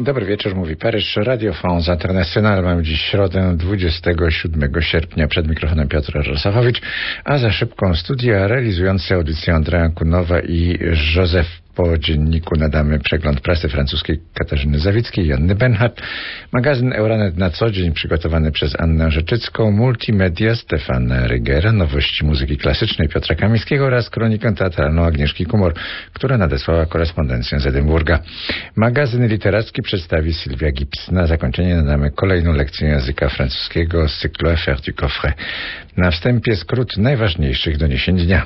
Dobry wieczór, mówi Paryż, Radio France International. Mamy dziś środę, 27 sierpnia. Przed mikrofonem Piotr Rosachowicz, a za szybką studia realizujący audycję Andrea Kunowa i Józef. Po dzienniku nadamy przegląd prasy francuskiej Katarzyny Zawickiej i Anny Benhardt. Magazyn Euranet na co dzień przygotowany przez Annę Rzeczycką. Multimedia Stefana Rygera. Nowości muzyki klasycznej Piotra Kamińskiego oraz kronikę teatralną Agnieszki Kumor, która nadesłała korespondencję z Edynburga. Magazyn literacki przedstawi Sylwia Gibbs. Na zakończenie nadamy kolejną lekcję języka francuskiego z cyklu Affaires du Coffret. Na wstępie skrót najważniejszych doniesień dnia.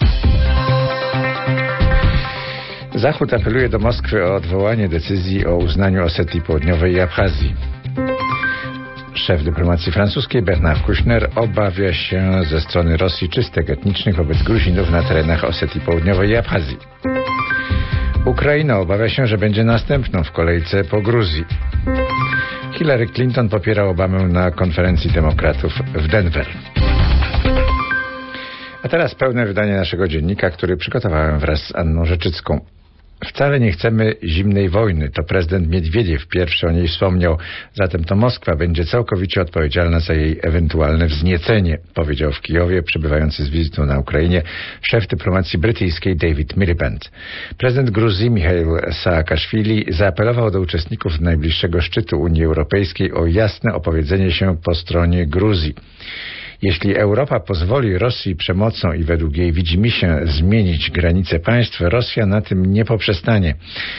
Zachód apeluje do Moskwy o odwołanie decyzji o uznaniu Osetii Południowej i Abchazji. Szef dyplomacji francuskiej Bernard Kouchner obawia się ze strony Rosji czystek etnicznych wobec Gruzinów na terenach Osetii Południowej i Abchazji. Ukraina obawia się, że będzie następną w kolejce po Gruzji. Hillary Clinton popiera Obamę na konferencji demokratów w Denver. A teraz pełne wydanie naszego dziennika, który przygotowałem wraz z Anną Rzeczycką. Wcale nie chcemy zimnej wojny. To prezydent Miedwiediew pierwszy o niej wspomniał. Zatem to Moskwa będzie całkowicie odpowiedzialna za jej ewentualne wzniecenie, powiedział w Kijowie, przybywający z wizytą na Ukrainie, szef dyplomacji brytyjskiej David Miliband. Prezydent Gruzji Michail Saakaszwili zaapelował do uczestników najbliższego szczytu Unii Europejskiej o jasne opowiedzenie się po stronie Gruzji. Jeśli Europa pozwoli Rosji przemocą i według jej widzimisię zmienić granice państw, Rosja na tym nie poprzestanie.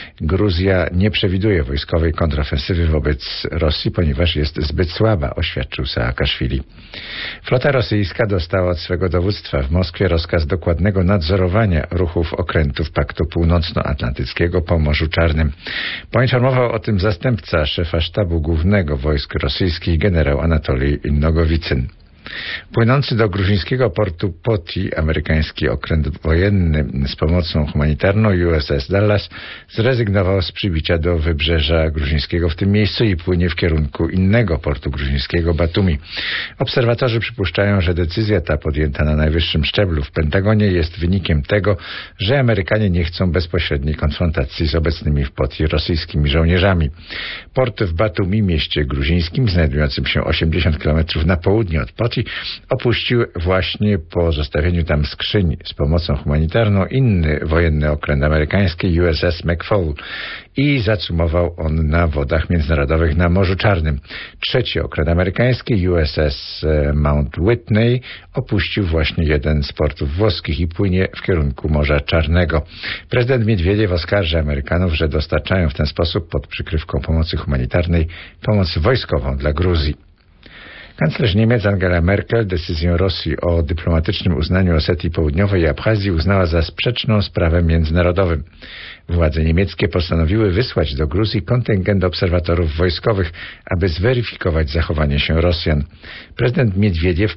Gruzja nie przewiduje wojskowej kontrofensywy wobec Rosji, ponieważ jest zbyt słaba, oświadczył Saakaszwili. Flota rosyjska dostała od swego dowództwa w Moskwie rozkaz dokładnego nadzorowania ruchów okrętów Paktu Północnoatlantyckiego po Morzu Czarnym. Poinformował o tym zastępca szefa sztabu głównego wojsk rosyjskich generał Anatolij Nogowicyn. Płynący do gruzińskiego portu Poti amerykański okręt wojenny z pomocą humanitarną USS Dallas zrezygnował z przybicia do wybrzeża gruzińskiego w tym miejscu i płynie w kierunku innego portu gruzińskiego Batumi. Obserwatorzy przypuszczają, że decyzja ta podjęta na najwyższym szczeblu w Pentagonie jest wynikiem tego, że Amerykanie nie chcą bezpośredniej konfrontacji z obecnymi w Poti rosyjskimi żołnierzami. Port w Batumi, mieście gruzińskim znajdującym się 80 km na południe od Poti, opuścił właśnie po zostawieniu tam skrzyń z pomocą humanitarną inny wojenny okręt amerykański USS McFaul i zacumował on na wodach międzynarodowych na Morzu Czarnym. Trzeci okręt amerykański USS Mount Whitney opuścił właśnie jeden z portów włoskich i płynie w kierunku Morza Czarnego. Prezydent Miedwiediew oskarża Amerykanów, że dostarczają w ten sposób pod przykrywką pomocy humanitarnej pomoc wojskową dla Gruzji. Kanclerz Niemiec Angela Merkel decyzję Rosji o dyplomatycznym uznaniu Osetii Południowej i Abchazji uznała za sprzeczną z prawem międzynarodowym. Władze niemieckie postanowiły wysłać do Gruzji kontyngent obserwatorów wojskowych, aby zweryfikować zachowanie się Rosjan. Prezydent Miedwiediew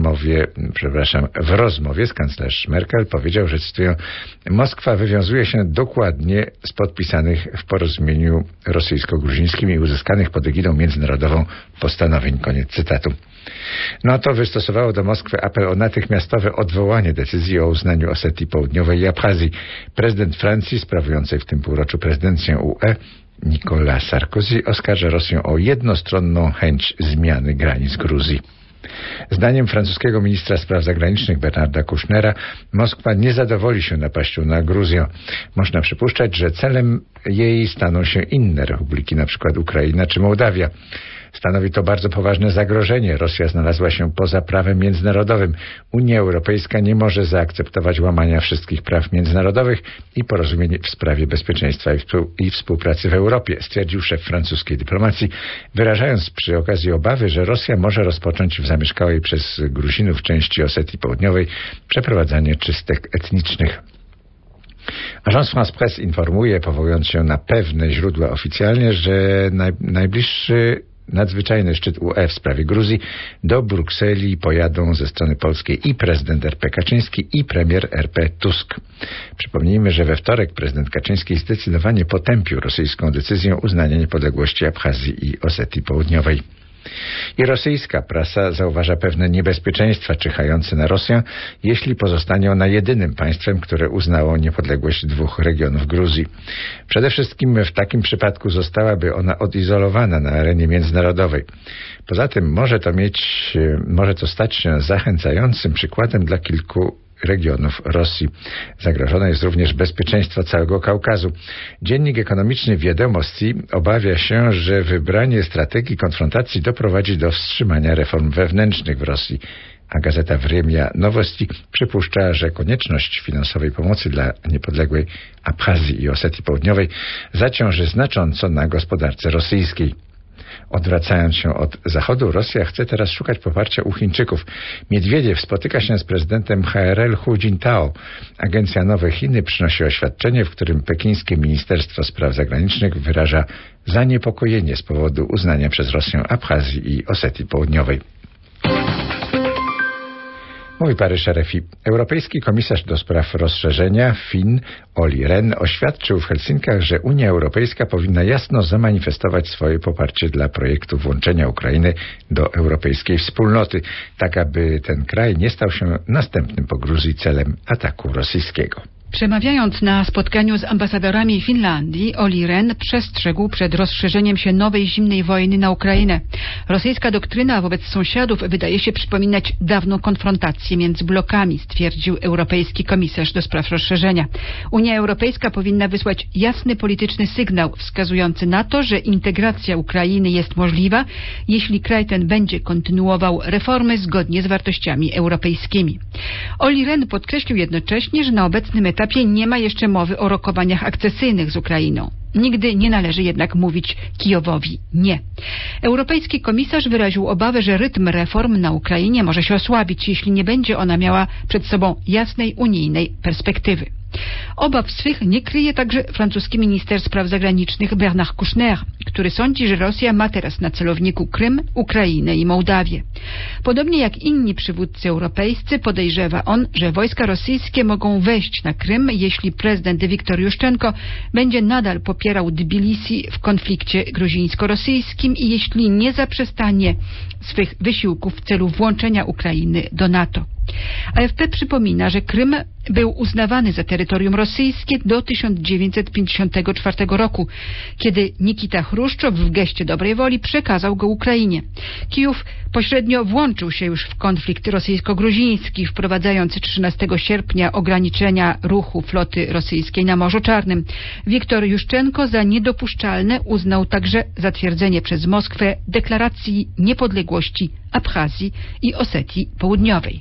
w rozmowie z kanclerz Merkel powiedział, że, cytuję, Moskwa wywiązuje się dokładnie z podpisanych w porozumieniu rosyjsko-gruzińskim i uzyskanych pod egidą międzynarodową postanowień. Koniec cytatu. NATO wystosowało do Moskwy apel o natychmiastowe odwołanie decyzji o uznaniu Osetii Południowej i Abchazji. Prezydent Francji, sprawującej w tym półroczu prezydencję UE, Nicolas Sarkozy, oskarża Rosję o jednostronną chęć zmiany granic Gruzji. Zdaniem francuskiego ministra spraw zagranicznych Bernarda Koushnera Moskwa nie zadowoli się napaścią na Gruzję. Można przypuszczać, że celem jej staną się inne republiki, np. Ukraina czy Mołdawia. Stanowi to bardzo poważne zagrożenie. Rosja znalazła się poza prawem międzynarodowym. Unia Europejska nie może zaakceptować łamania wszystkich praw międzynarodowych i porozumień w sprawie bezpieczeństwa i współpracy w Europie, stwierdził szef francuskiej dyplomacji, wyrażając przy okazji obawy, że Rosja może rozpocząć w zamieszkałej przez Gruzinów części Osetii Południowej przeprowadzanie czystek etnicznych. Agence France Presse informuje, powołując się na pewne źródła oficjalnie, że najbliższy nadzwyczajny szczyt UE w sprawie Gruzji do Brukseli pojadą ze strony polskiej i prezydent RP Kaczyński i premier RP Tusk. Przypomnijmy, że we wtorek prezydent Kaczyński zdecydowanie potępił rosyjską decyzję uznania niepodległości Abchazji i Osetii Południowej. I rosyjska prasa zauważa pewne niebezpieczeństwa czyhające na Rosję, jeśli pozostanie ona jedynym państwem, które uznało niepodległość 2 regionów Gruzji. Przede wszystkim w takim przypadku zostałaby ona odizolowana na arenie międzynarodowej. Poza tym może to stać się zachęcającym przykładem dla kilku regionów Rosji. Zagrożone jest również bezpieczeństwo całego Kaukazu. Dziennik ekonomiczny Wiadomości obawia się, że wybranie strategii konfrontacji doprowadzi do wstrzymania reform wewnętrznych w Rosji. A gazeta Vremya Nowosti przypuszcza, że konieczność finansowej pomocy dla niepodległej Abchazji i Osetii Południowej zaciąży znacząco na gospodarce rosyjskiej. Odwracając się od Zachodu, Rosja chce teraz szukać poparcia u Chińczyków. Miedwiediew spotyka się z prezydentem HRL Hu Jintao. Agencja Nowe Chiny przynosi oświadczenie, w którym pekińskie Ministerstwo Spraw Zagranicznych wyraża zaniepokojenie z powodu uznania przez Rosję Abchazji i Osetii Południowej. Mówi Paryż RFI. Europejski komisarz do spraw rozszerzenia Finn Olli Rehn oświadczył w Helsinkach, że Unia Europejska powinna jasno zamanifestować swoje poparcie dla projektu włączenia Ukrainy do europejskiej wspólnoty, tak aby ten kraj nie stał się następnym po Gruzji celem ataku rosyjskiego. Przemawiając na spotkaniu z ambasadorami Finlandii, Olli Rehn przestrzegł przed rozszerzeniem się nowej zimnej wojny na Ukrainę. Rosyjska doktryna wobec sąsiadów wydaje się przypominać dawną konfrontację między blokami, stwierdził europejski komisarz do spraw rozszerzenia. Unia Europejska powinna wysłać jasny polityczny sygnał wskazujący na to, że integracja Ukrainy jest możliwa, jeśli kraj ten będzie kontynuował reformy zgodnie z wartościami europejskimi. Olli Rehn podkreślił jednocześnie, że na obecnym etapie nie ma jeszcze mowy o rokowaniach akcesyjnych z Ukrainą. Nigdy nie należy jednak mówić Kijowowi nie. Europejski komisarz wyraził obawę, że rytm reform na Ukrainie może się osłabić, jeśli nie będzie ona miała przed sobą jasnej unijnej perspektywy. Obaw swych nie kryje także francuski minister spraw zagranicznych Bernard Kouchner, który sądzi, że Rosja ma teraz na celowniku Krym, Ukrainę i Mołdawię. Podobnie jak inni przywódcy europejscy podejrzewa on, że wojska rosyjskie mogą wejść na Krym, jeśli prezydent Wiktor Juszczenko będzie nadal popierał Tbilisi w konflikcie gruzińsko-rosyjskim i jeśli nie zaprzestanie swych wysiłków w celu włączenia Ukrainy do NATO. AFP przypomina, że Krym był uznawany za terytorium rosyjskie do 1954 roku, kiedy Nikita Chruszczow w geście dobrej woli przekazał go Ukrainie. Kijów pośrednio włączył się już w konflikt rosyjsko-gruziński, wprowadzając 13 sierpnia ograniczenia ruchu floty rosyjskiej na Morzu Czarnym. Wiktor Juszczenko za niedopuszczalne uznał także zatwierdzenie przez Moskwę deklaracji niepodległości Abchazji i Osetii Południowej.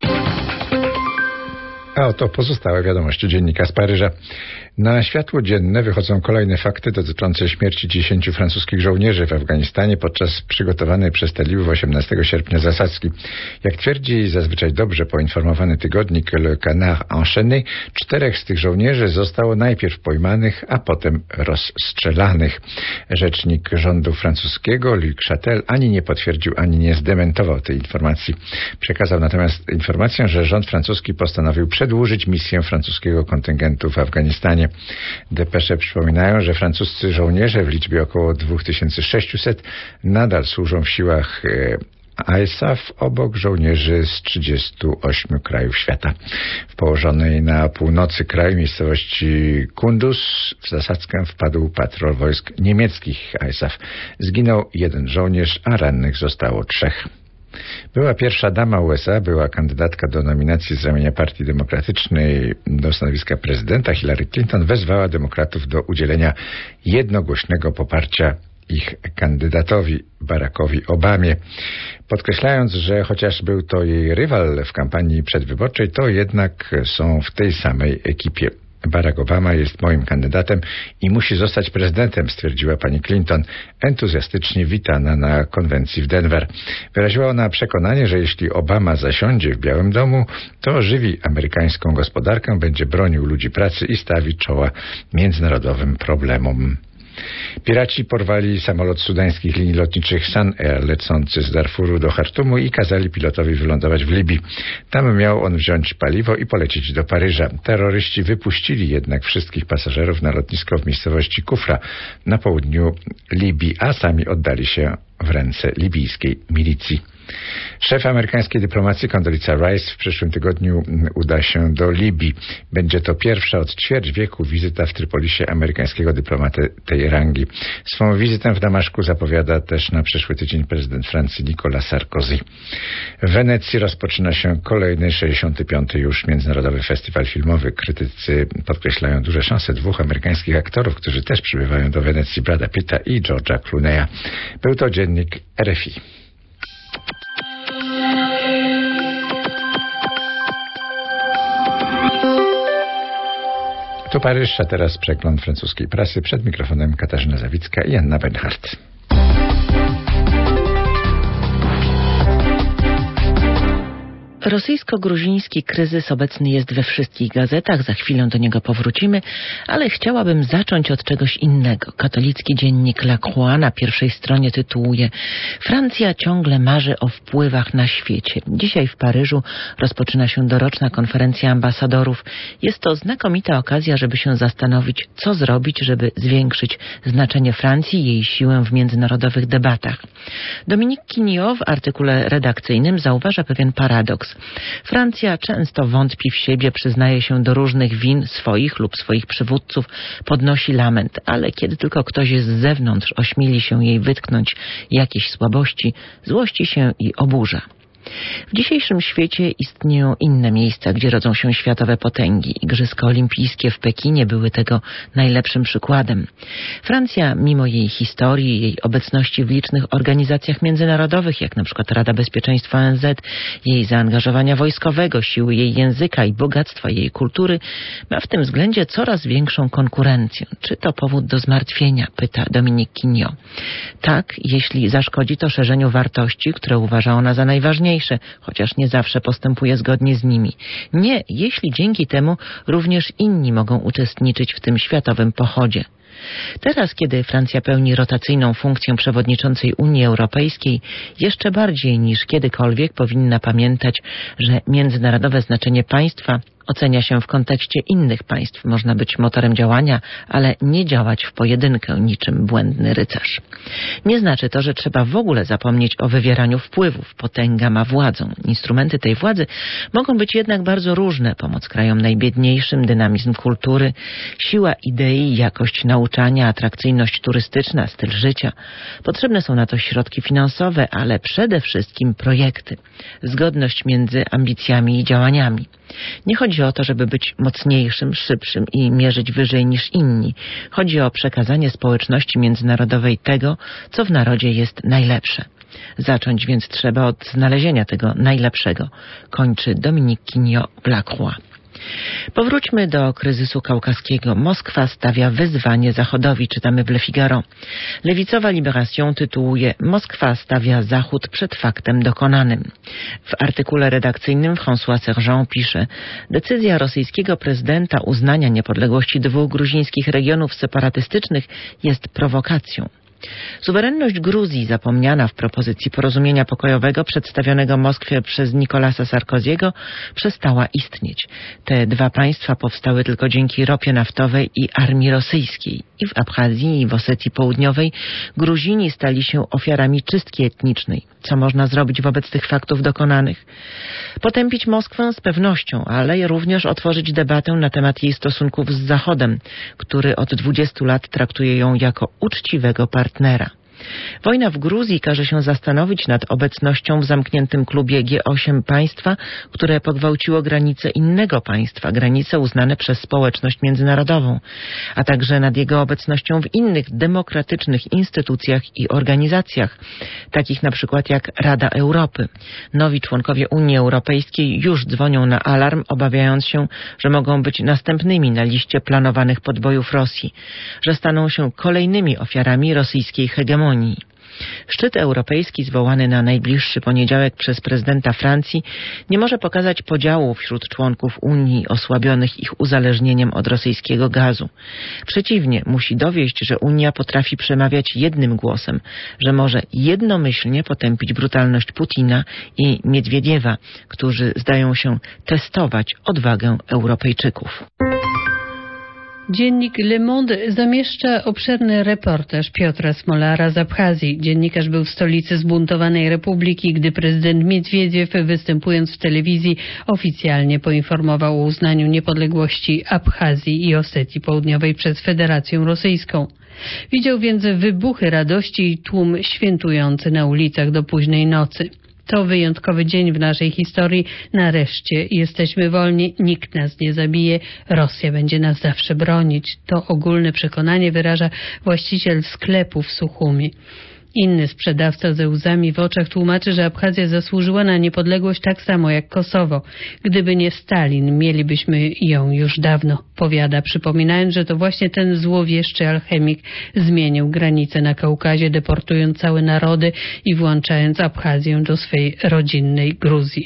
A oto pozostałe wiadomości dziennika z Paryża. Na światło dzienne wychodzą kolejne fakty dotyczące śmierci 10 francuskich żołnierzy w Afganistanie podczas przygotowanej przez talibów 18 sierpnia zasadzki. Jak twierdzi zazwyczaj dobrze poinformowany tygodnik Le Canard Enchaîné, 4 z tych żołnierzy zostało najpierw pojmanych, a potem rozstrzelanych. Rzecznik rządu francuskiego Luc Chatel ani nie potwierdził, ani nie zdementował tej informacji. Przekazał natomiast informację, że rząd francuski postanowił przedłużyć misję francuskiego kontyngentu w Afganistanie. Depesze przypominają, że francuscy żołnierze w liczbie około 2600 nadal służą w siłach ISAF obok żołnierzy z 38 krajów świata. W położonej na północy kraju miejscowości Kunduz w zasadzkę wpadł patrol wojsk niemieckich ISAF. Zginął 1 żołnierz, a rannych zostało 3. Była pierwsza dama USA, była kandydatka do nominacji z ramienia Partii Demokratycznej do stanowiska prezydenta Hillary Clinton, wezwała demokratów do udzielenia jednogłośnego poparcia ich kandydatowi Barackowi Obamie, podkreślając, że chociaż był to jej rywal w kampanii przedwyborczej, to jednak są w tej samej ekipie. Barack Obama jest moim kandydatem i musi zostać prezydentem, stwierdziła pani Clinton, entuzjastycznie witana na konwencji w Denver. Wyraziła ona przekonanie, że jeśli Obama zasiądzie w Białym Domu, to ożywi amerykańską gospodarkę, będzie bronił ludzi pracy i stawi czoła międzynarodowym problemom. Piraci porwali samolot sudańskich linii lotniczych Sun Air lecący z Darfuru do Chartumu i kazali pilotowi wylądować w Libii. Tam miał on wziąć paliwo i polecieć do Paryża. Terroryści wypuścili jednak wszystkich pasażerów na lotnisko w miejscowości Kufra na południu Libii, a sami oddali się w ręce libijskiej milicji. Szef amerykańskiej dyplomacji Condoleezza Rice w przyszłym tygodniu uda się do Libii. Będzie to pierwsza od ćwierć wieku wizyta w Trypolisie amerykańskiego dyplomaty tej rangi. Swą wizytę w Damaszku zapowiada też na przyszły tydzień prezydent Francji Nicolas Sarkozy. W Wenecji rozpoczyna się kolejny 65. już Międzynarodowy Festiwal Filmowy. Krytycy podkreślają duże szanse dwóch amerykańskich aktorów, którzy też przybywają do Wenecji, Brada Pitta i George'a Clooney'a. Był to dziennik RFI. Tu Paryż, a teraz przegląd francuskiej prasy. Przed mikrofonem Katarzyna Zawicka i Anna Benhardt. Rosyjsko-gruziński kryzys obecny jest we wszystkich gazetach, za chwilę do niego powrócimy, ale chciałabym zacząć od czegoś innego. Katolicki dziennik La Croix na pierwszej stronie tytułuje: Francja ciągle marzy o wpływach na świecie. Dzisiaj w Paryżu rozpoczyna się doroczna konferencja ambasadorów. Jest to znakomita okazja, żeby się zastanowić, co zrobić, żeby zwiększyć znaczenie Francji i jej siłę w międzynarodowych debatach. Dominique Quignot w artykule redakcyjnym zauważa pewien paradoks. Francja często wątpi w siebie, przyznaje się do różnych win swoich lub swoich przywódców, podnosi lament, ale kiedy tylko ktoś z zewnątrz ośmieli się jej wytknąć jakieś słabości, złości się i oburza. W dzisiejszym świecie istnieją inne miejsca, gdzie rodzą się światowe potęgi. Igrzyska olimpijskie w Pekinie były tego najlepszym przykładem. Francja, mimo jej historii, jej obecności w licznych organizacjach międzynarodowych, jak na przykład Rada Bezpieczeństwa ONZ, jej zaangażowania wojskowego, siły jej języka i bogactwa jej kultury, ma w tym względzie coraz większą konkurencję. Czy to powód do zmartwienia? Pyta Dominique Quignot. Tak, jeśli zaszkodzi to szerzeniu wartości, które uważa ona za najważniejsze, chociaż nie zawsze postępuje zgodnie z nimi. Nie, jeśli dzięki temu również inni mogą uczestniczyć w tym światowym pochodzie. Teraz, kiedy Francja pełni rotacyjną funkcję przewodniczącej Unii Europejskiej, jeszcze bardziej niż kiedykolwiek powinna pamiętać, że międzynarodowe znaczenie państwa ocenia się w kontekście innych państw. Można być motorem działania, ale nie działać w pojedynkę niczym błędny rycerz. Nie znaczy to, że trzeba w ogóle zapomnieć o wywieraniu wpływów. Potęga ma władzę. Instrumenty tej władzy mogą być jednak bardzo różne. Pomoc krajom najbiedniejszym, dynamizm kultury, siła idei, jakość nauczania, atrakcyjność turystyczna, styl życia. Potrzebne są na to środki finansowe, ale przede wszystkim projekty. Zgodność między ambicjami i działaniami. Nie chodzi o to, żeby być mocniejszym, szybszym i mierzyć wyżej niż inni. Chodzi o przekazanie społeczności międzynarodowej tego, co w narodzie jest najlepsze. Zacząć więc trzeba od znalezienia tego najlepszego, kończy Dominique Quignot w La Croix. Powróćmy do kryzysu kaukaskiego. Moskwa stawia wyzwanie Zachodowi, czytamy w Le Figaro. Lewicowa Libération tytułuje: Moskwa stawia Zachód przed faktem dokonanym. W artykule redakcyjnym François Sergent pisze: decyzja rosyjskiego prezydenta uznania niepodległości dwóch gruzińskich regionów separatystycznych jest prowokacją. Suwerenność Gruzji, zapomniana w propozycji porozumienia pokojowego przedstawionego Moskwie przez Nicolasa Sarkoziego, przestała istnieć. Te dwa państwa powstały tylko dzięki ropie naftowej i armii rosyjskiej. I w Abchazji, i w Osetii Południowej Gruzini stali się ofiarami czystki etnicznej. Co można zrobić wobec tych faktów dokonanych? Potępić Moskwę z pewnością, ale również otworzyć debatę na temat jej stosunków z Zachodem, który od 20 lat traktuje ją jako uczciwego partnera. Wojna w Gruzji każe się zastanowić nad obecnością w zamkniętym klubie G8 państwa, które pogwałciło granice innego państwa, granice uznane przez społeczność międzynarodową, a także nad jego obecnością w innych demokratycznych instytucjach i organizacjach, takich na przykład jak Rada Europy. Nowi członkowie Unii Europejskiej już dzwonią na alarm, obawiając się, że mogą być następnymi na liście planowanych podbojów Rosji, że staną się kolejnymi ofiarami rosyjskiej hegemonii. Szczyt europejski zwołany na najbliższy poniedziałek przez prezydenta Francji nie może pokazać podziału wśród członków Unii osłabionych ich uzależnieniem od rosyjskiego gazu. Przeciwnie, musi dowieść, że Unia potrafi przemawiać jednym głosem, że może jednomyślnie potępić brutalność Putina i Miedwiediewa, którzy zdają się testować odwagę Europejczyków. Dziennik Le Monde zamieszcza obszerny reportaż Piotra Smolara z Abchazji. Dziennikarz był w stolicy zbuntowanej republiki, gdy prezydent Miedwiediew, występując w telewizji, oficjalnie poinformował o uznaniu niepodległości Abchazji i Osetii Południowej przez Federację Rosyjską. Widział więc wybuchy radości i tłum świętujący na ulicach do późnej nocy. To wyjątkowy dzień w naszej historii. Nareszcie jesteśmy wolni, nikt nas nie zabije, Rosja będzie nas zawsze bronić. To ogólne przekonanie wyraża właściciel sklepu w Suchumi. Inny sprzedawca ze łzami w oczach tłumaczy, że Abchazja zasłużyła na niepodległość tak samo jak Kosowo. Gdyby nie Stalin, mielibyśmy ją już dawno, powiada, przypominając, że to właśnie ten złowieszczy alchemik zmienił granice na Kaukazie, deportując całe narody i włączając Abchazję do swej rodzinnej Gruzji.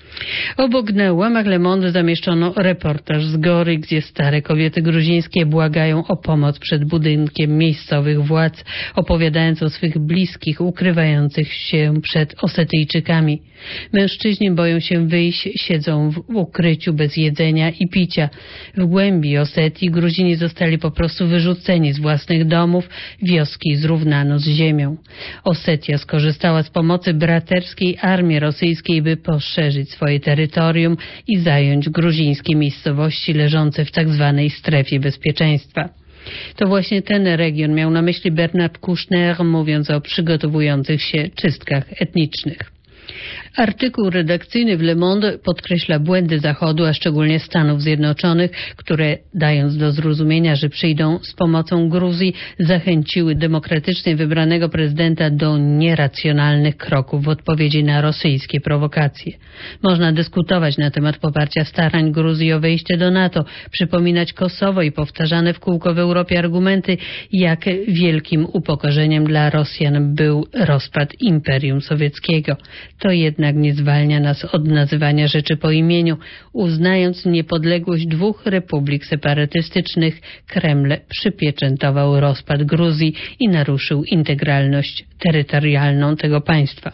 Obok na łamach Le Monde zamieszczono reportaż z Gory, gdzie stare kobiety gruzińskie błagają o pomoc przed budynkiem miejscowych władz, opowiadając o swych bliskich ukrywających się przed Osetyjczykami. Mężczyźni boją się wyjść, siedzą w ukryciu bez jedzenia i picia. W głębi Osetii Gruzini zostali po prostu wyrzuceni z własnych domów, wioski zrównano z ziemią. Osetia skorzystała z pomocy braterskiej armii rosyjskiej, by poszerzyć swoje terytorium i zająć gruzińskie miejscowości leżące w tak zwanej strefie bezpieczeństwa. To właśnie ten region miał na myśli Bernard Kouchner, mówiąc o przygotowujących się czystkach etnicznych. Artykuł redakcyjny w Le Monde podkreśla błędy Zachodu, a szczególnie Stanów Zjednoczonych, które, dając do zrozumienia, że przyjdą z pomocą Gruzji, zachęciły demokratycznie wybranego prezydenta do nieracjonalnych kroków w odpowiedzi na rosyjskie prowokacje. Można dyskutować na temat poparcia starań Gruzji o wejście do NATO, przypominać Kosowo i powtarzane w kółko w Europie argumenty, jak wielkim upokorzeniem dla Rosjan był rozpad Imperium Sowieckiego. To jednak nie zwalnia nas od nazywania rzeczy po imieniu. Uznając niepodległość dwóch republik separatystycznych, Kreml przypieczętował rozpad Gruzji i naruszył integralność terytorialną tego państwa.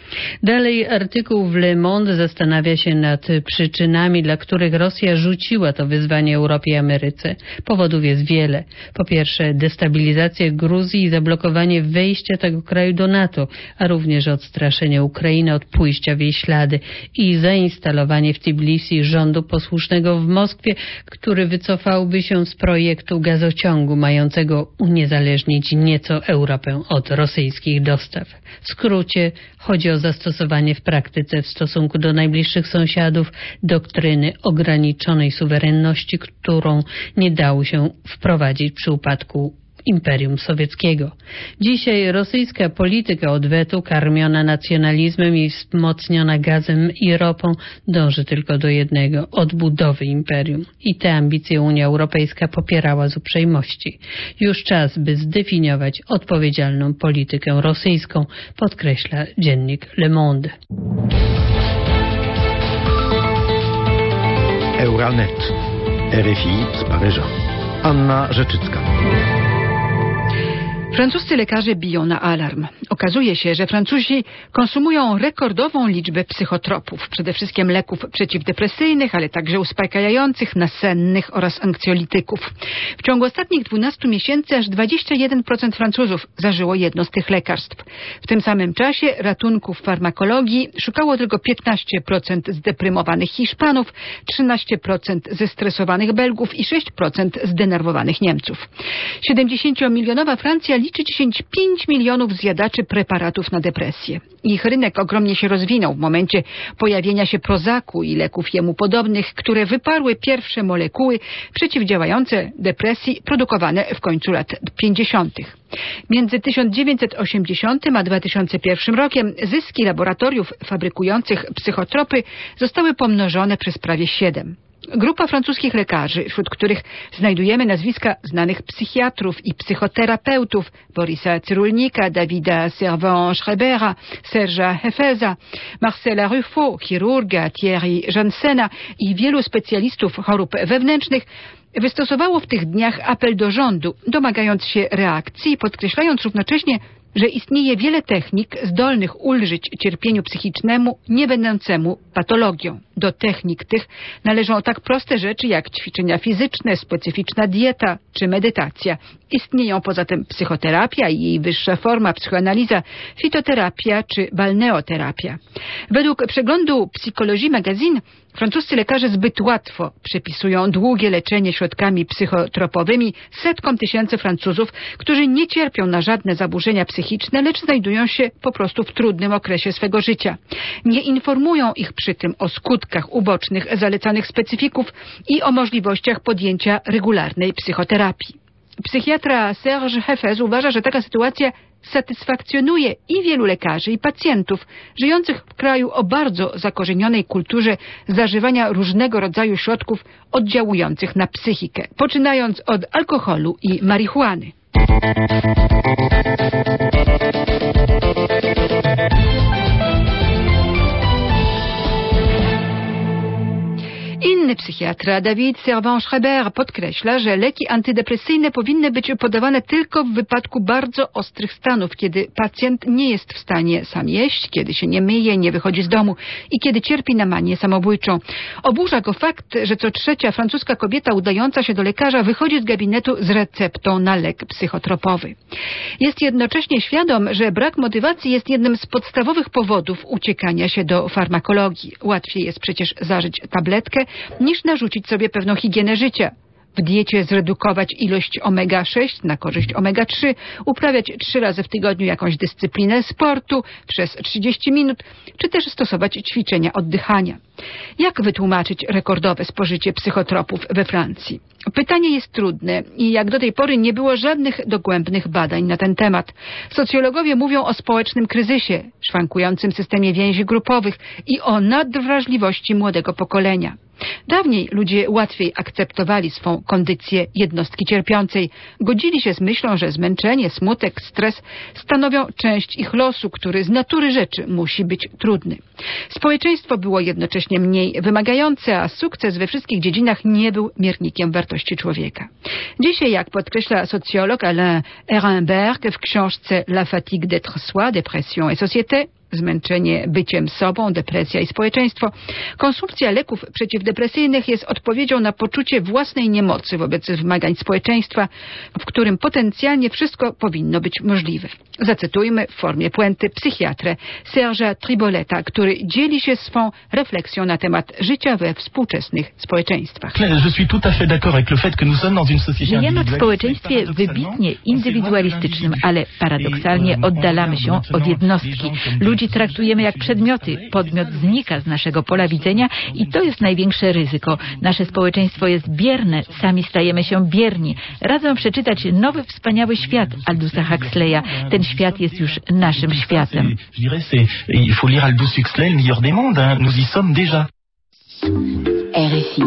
Dalej artykuł w Le Monde zastanawia się nad przyczynami, dla których Rosja rzuciła to wyzwanie Europie i Ameryce. Powodów jest wiele. Po pierwsze, destabilizacja Gruzji i zablokowanie wejścia tego kraju do NATO, a również odstraszenie Ukrainy od pójścia w jej ślady i zainstalowanie w Tbilisi rządu posłusznego w Moskwie, który wycofałby się z projektu gazociągu mającego uniezależnić nieco Europę od rosyjskich dostaw. W skrócie chodzi o zastosowanie w praktyce w stosunku do najbliższych sąsiadów doktryny ograniczonej suwerenności, którą nie dało się wprowadzić przy upadku Imperium Sowieckiego. Dzisiaj rosyjska polityka odwetu, karmiona nacjonalizmem i wzmocniona gazem i ropą, dąży tylko do jednego – odbudowy imperium. I te ambicje Unia Europejska popierała z uprzejmości. Już czas, by zdefiniować odpowiedzialną politykę rosyjską, podkreśla dziennik Le Monde. Euranet. RFI z Paryża. Anna Rzeczycka. Francuscy lekarze biją na alarm. Okazuje się, że Francuzi konsumują rekordową liczbę psychotropów, przede wszystkim leków przeciwdepresyjnych, ale także uspokajających, nasennych oraz anksjolityków. W ciągu ostatnich 12 miesięcy aż 21% Francuzów zażyło jedno z tych lekarstw. W tym samym czasie ratunku w farmakologii szukało tylko 15% zdeprymowanych Hiszpanów, 13% zestresowanych Belgów i 6% zdenerwowanych Niemców. 70-milionowa Francja liczy 5 milionów zjadaczy preparatów na depresję. Ich rynek ogromnie się rozwinął w momencie pojawienia się Prozacu i leków jemu podobnych, które wyparły pierwsze molekuły przeciwdziałające depresji produkowane w końcu lat 50. Między 1980 a 2001 rokiem zyski laboratoriów fabrykujących psychotropy zostały pomnożone przez prawie 7. Grupa francuskich lekarzy, wśród których znajdujemy nazwiska znanych psychiatrów i psychoterapeutów Borisa Cyrulnika, Davida Servan-Schreibera, Serge'a Hefeza, Marcela Ruffo, chirurga Thierry Jansena i wielu specjalistów chorób wewnętrznych, wystosowało w tych dniach apel do rządu, domagając się reakcji, podkreślając równocześnie, że istnieje wiele technik zdolnych ulżyć cierpieniu psychicznemu, nie będącemu patologią. Do technik tych należą tak proste rzeczy jak ćwiczenia fizyczne, specyficzna dieta czy medytacja. Istnieją poza tym psychoterapia i jej wyższa forma, psychoanaliza, fitoterapia czy balneoterapia. Według przeglądu Psychologie Magazine francuscy lekarze zbyt łatwo przepisują długie leczenie środkami psychotropowymi setkom tysięcy Francuzów, którzy nie cierpią na żadne zaburzenia psychiczne, lecz znajdują się po prostu w trudnym okresie swego życia. Nie informują ich przy tym o skutkach ubocznych zalecanych specyfików i o możliwościach podjęcia regularnej psychoterapii. Psychiatra Serge Hefez uważa, że taka sytuacja satysfakcjonuje i wielu lekarzy, i pacjentów żyjących w kraju o bardzo zakorzenionej kulturze zażywania różnego rodzaju środków oddziałujących na psychikę, poczynając od alkoholu i marihuany. Inny psychiatra, David Servan-Schreiber, podkreśla, że leki antydepresyjne powinny być podawane tylko w wypadku bardzo ostrych stanów, kiedy pacjent nie jest w stanie sam jeść, kiedy się nie myje, nie wychodzi z domu i kiedy cierpi na manię samobójczą. Oburza go fakt, że co trzecia francuska kobieta udająca się do lekarza wychodzi z gabinetu z receptą na lek psychotropowy. Jest jednocześnie świadom, że brak motywacji jest jednym z podstawowych powodów uciekania się do farmakologii. Łatwiej jest przecież zażyć tabletkę, niż narzucić sobie pewną higienę życia. W diecie zredukować ilość omega-6 na korzyść omega-3, uprawiać 3 razy w tygodniu jakąś dyscyplinę sportu przez 30 minut, czy też stosować ćwiczenia oddychania. Jak wytłumaczyć rekordowe spożycie psychotropów we Francji? Pytanie jest trudne i jak do tej pory nie było żadnych dogłębnych badań na ten temat. Socjologowie mówią o społecznym kryzysie, szwankującym systemie więzi grupowych i o nadwrażliwości młodego pokolenia. Dawniej ludzie łatwiej akceptowali swą kondycję jednostki cierpiącej. Godzili się z myślą, że zmęczenie, smutek, stres stanowią część ich losu, który z natury rzeczy musi być trudny. Społeczeństwo było jednocześnie mniej wymagające, a sukces we wszystkich dziedzinach nie był miernikiem wartości człowieka. Dzisiaj, jak podkreśla socjolog Alain Ehrenberg w książce La fatigue d'être soi, dépression et société, zmęczenie byciem sobą, depresja i społeczeństwo, konsumpcja leków przeciwdepresyjnych jest odpowiedzią na poczucie własnej niemocy wobec wymagań społeczeństwa, w którym potencjalnie wszystko powinno być możliwe. Zacytujmy w formie puenty psychiatrę Serge'a Triboleta, który dzieli się swą refleksją na temat życia we współczesnych społeczeństwach. Żyjemy w społeczeństwie wybitnie indywidualistycznym, ale paradoksalnie oddalamy się od jednostki. Ludzi traktujemy jak przedmioty. Podmiot znika z naszego pola widzenia i to jest największe ryzyko. Nasze społeczeństwo jest bierne, sami stajemy się bierni. Radzę przeczytać Nowy Wspaniały Świat Aldusa Huxleya. Ten świat jest już naszym światem. Il faut lire Aldous Huxley, le meilleur des mondes. Nous y sommes déjà. RFI.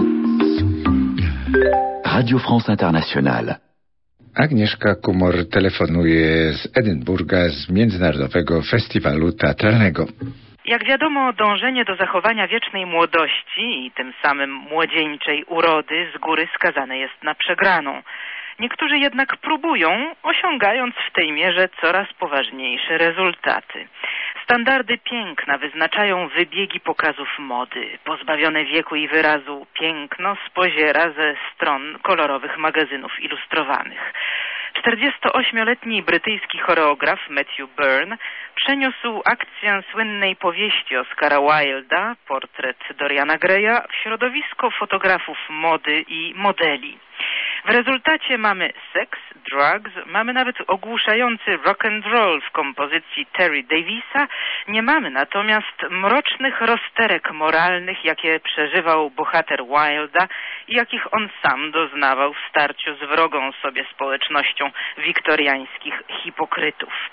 Radio France Internationale. Agnieszka Kumor telefonuje z Edynburga, z Międzynarodowego Festiwalu Teatralnego. Jak wiadomo, dążenie do zachowania wiecznej młodości i tym samym młodzieńczej urody z góry skazane jest na przegraną. Niektórzy jednak próbują, osiągając w tej mierze coraz poważniejsze rezultaty. Standardy piękna wyznaczają wybiegi pokazów mody. Pozbawione wieku i wyrazu piękno spoziera ze stron kolorowych magazynów ilustrowanych. 48-letni brytyjski choreograf Matthew Byrne przeniósł akcję słynnej powieści Oscara Wilda, portret Doriana Greya, w środowisko fotografów mody i modeli. W rezultacie mamy seks, drugs, mamy nawet ogłuszający rock and roll w kompozycji Terry Davisa, nie mamy natomiast mrocznych rozterek moralnych, jakie przeżywał bohater Wilda i jakich on sam doznawał w starciu z wrogą sobie społecznością wiktoriańskich hipokrytów.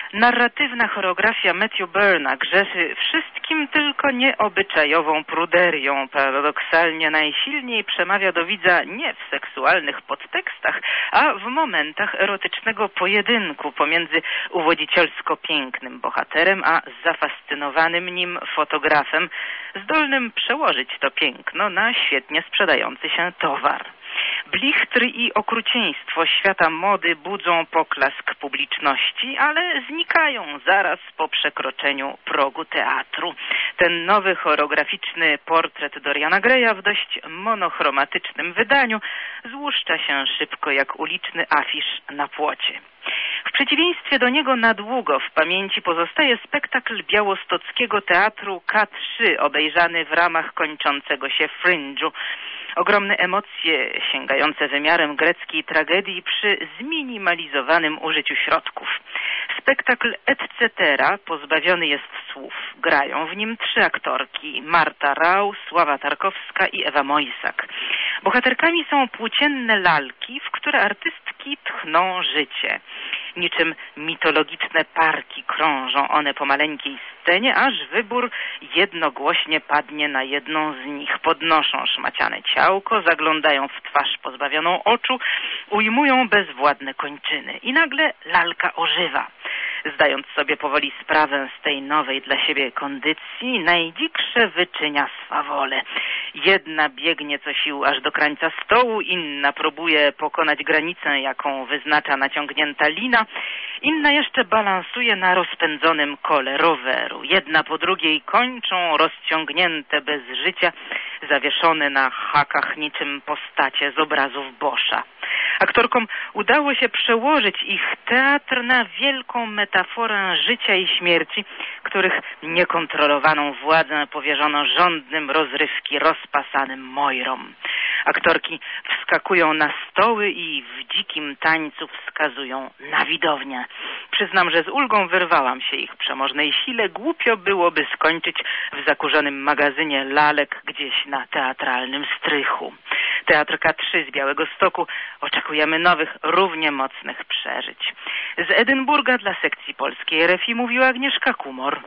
Narratywna choreografia Matthew Burna grzeszy wszystkim, tylko nie obyczajową pruderią. Paradoksalnie najsilniej przemawia do widza nie w seksualnych podtekstach, a w momentach erotycznego pojedynku pomiędzy uwodzicielsko pięknym bohaterem a zafascynowanym nim fotografem, zdolnym przełożyć to piękno na świetnie sprzedający się towar. Blichtry i okrucieństwo świata mody budzą poklask publiczności, ale znikają zaraz po przekroczeniu progu teatru. Ten nowy choreograficzny portret Doriana Greya w dość monochromatycznym wydaniu złuszcza się szybko jak uliczny afisz na płocie. W przeciwieństwie do niego na długo w pamięci pozostaje spektakl białostockiego teatru K3, obejrzany w ramach kończącego się Fringe'u. Ogromne emocje sięgające wymiarem greckiej tragedii przy zminimalizowanym użyciu środków. Spektakl Etc. pozbawiony jest słów. Grają w nim 3 aktorki: Marta Rau, Sława Tarkowska i Ewa Mojsak. Bohaterkami są płócienne lalki, w które artystki tchną życie. Niczym mitologiczne parki krążą one po maleńkiej scenie, aż wybór jednogłośnie padnie na jedną z nich. Podnoszą szmaciane ciałko, zaglądają w twarz pozbawioną oczu, ujmują bezwładne kończyny. I nagle lalka ożywa. Zdając sobie powoli sprawę z tej nowej dla siebie kondycji, najdziksze wyczynia swawolę. Jedna biegnie co sił aż do krańca stołu, inna próbuje pokonać granicę, jaką wyznacza naciągnięta lina, inna jeszcze balansuje na rozpędzonym kole roweru. Jedna po drugiej kończą rozciągnięte bez życia, zawieszone na hakach niczym postacie z obrazów Boscha. Aktorkom udało się przełożyć ich teatr na wielką metaforę życia i śmierci, których niekontrolowaną władzę powierzono żądnym rozrywki rozpasanym Mojrom. Aktorki wskakują na stoły i w dzikim tańcu wskazują na widownię. Przyznam, że z ulgą wyrwałam się ich przemożnej sile. Głupio byłoby skończyć w zakurzonym magazynie lalek gdzieś na teatralnym strychu. Teatr K3 z Białegostoku oczekujemy nowych, równie mocnych przeżyć. Z Edynburga dla sekcji polskiej RFI mówiła Agnieszka Kumor.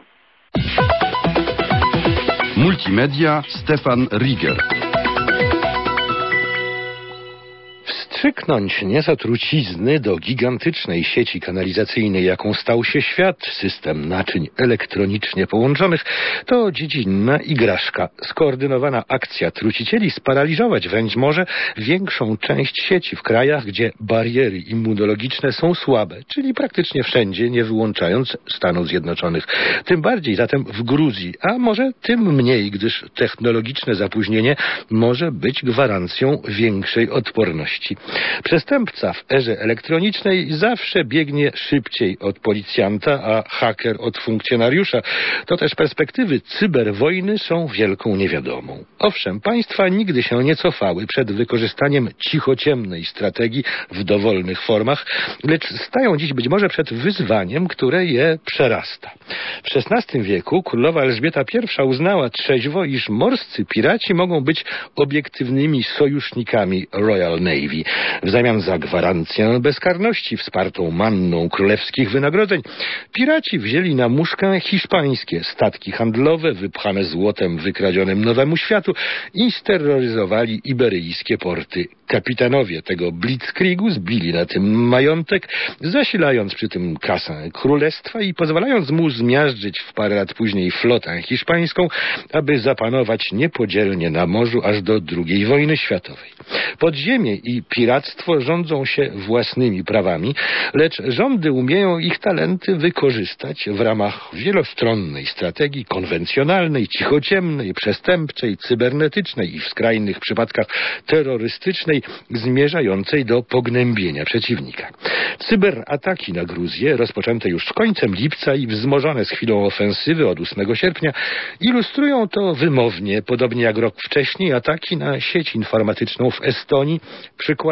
Multimedia Stefan Rieger. Wstrzyknąć nieco trucizny do gigantycznej sieci kanalizacyjnej, jaką stał się świat, system naczyń elektronicznie połączonych, to dziecinna igraszka. Skoordynowana akcja trucicieli sparaliżować wręcz może większą część sieci w krajach, gdzie bariery immunologiczne są słabe, czyli praktycznie wszędzie, nie wyłączając Stanów Zjednoczonych. Tym bardziej zatem w Gruzji, a może tym mniej, gdyż technologiczne zapóźnienie może być gwarancją większej odporności. Przestępca w erze elektronicznej zawsze biegnie szybciej od policjanta, a haker od funkcjonariusza. To też perspektywy cyberwojny są wielką niewiadomą. Owszem, państwa nigdy się nie cofały przed wykorzystaniem cichociemnej strategii w dowolnych formach, lecz stają dziś być może przed wyzwaniem, które je przerasta. W XVI wieku królowa Elżbieta I uznała trzeźwo, iż morscy piraci mogą być obiektywnymi sojusznikami Royal Navy. W zamian za gwarancję bezkarności wspartą manną królewskich wynagrodzeń, piraci wzięli na muszkę hiszpańskie statki handlowe wypchane złotem wykradzionym Nowemu Światu i steroryzowali iberyjskie porty. Kapitanowie tego blitzkriegu zbili na tym majątek, zasilając przy tym kasę królestwa i pozwalając mu zmiażdżyć w parę lat później flotę hiszpańską, aby zapanować niepodzielnie na morzu aż do II wojny światowej. Podziemie i piractwo rządzą się własnymi prawami, lecz rządy umieją ich talenty wykorzystać w ramach wielostronnej strategii konwencjonalnej, cichociemnej, przestępczej, cybernetycznej i w skrajnych przypadkach terrorystycznej, zmierzającej do pognębienia przeciwnika. Cyberataki na Gruzję, rozpoczęte już z końcem lipca i wzmożone z chwilą ofensywy od 8 sierpnia, ilustrują to wymownie, podobnie jak rok wcześniej, ataki na sieć informatyczną w Estonii, przykład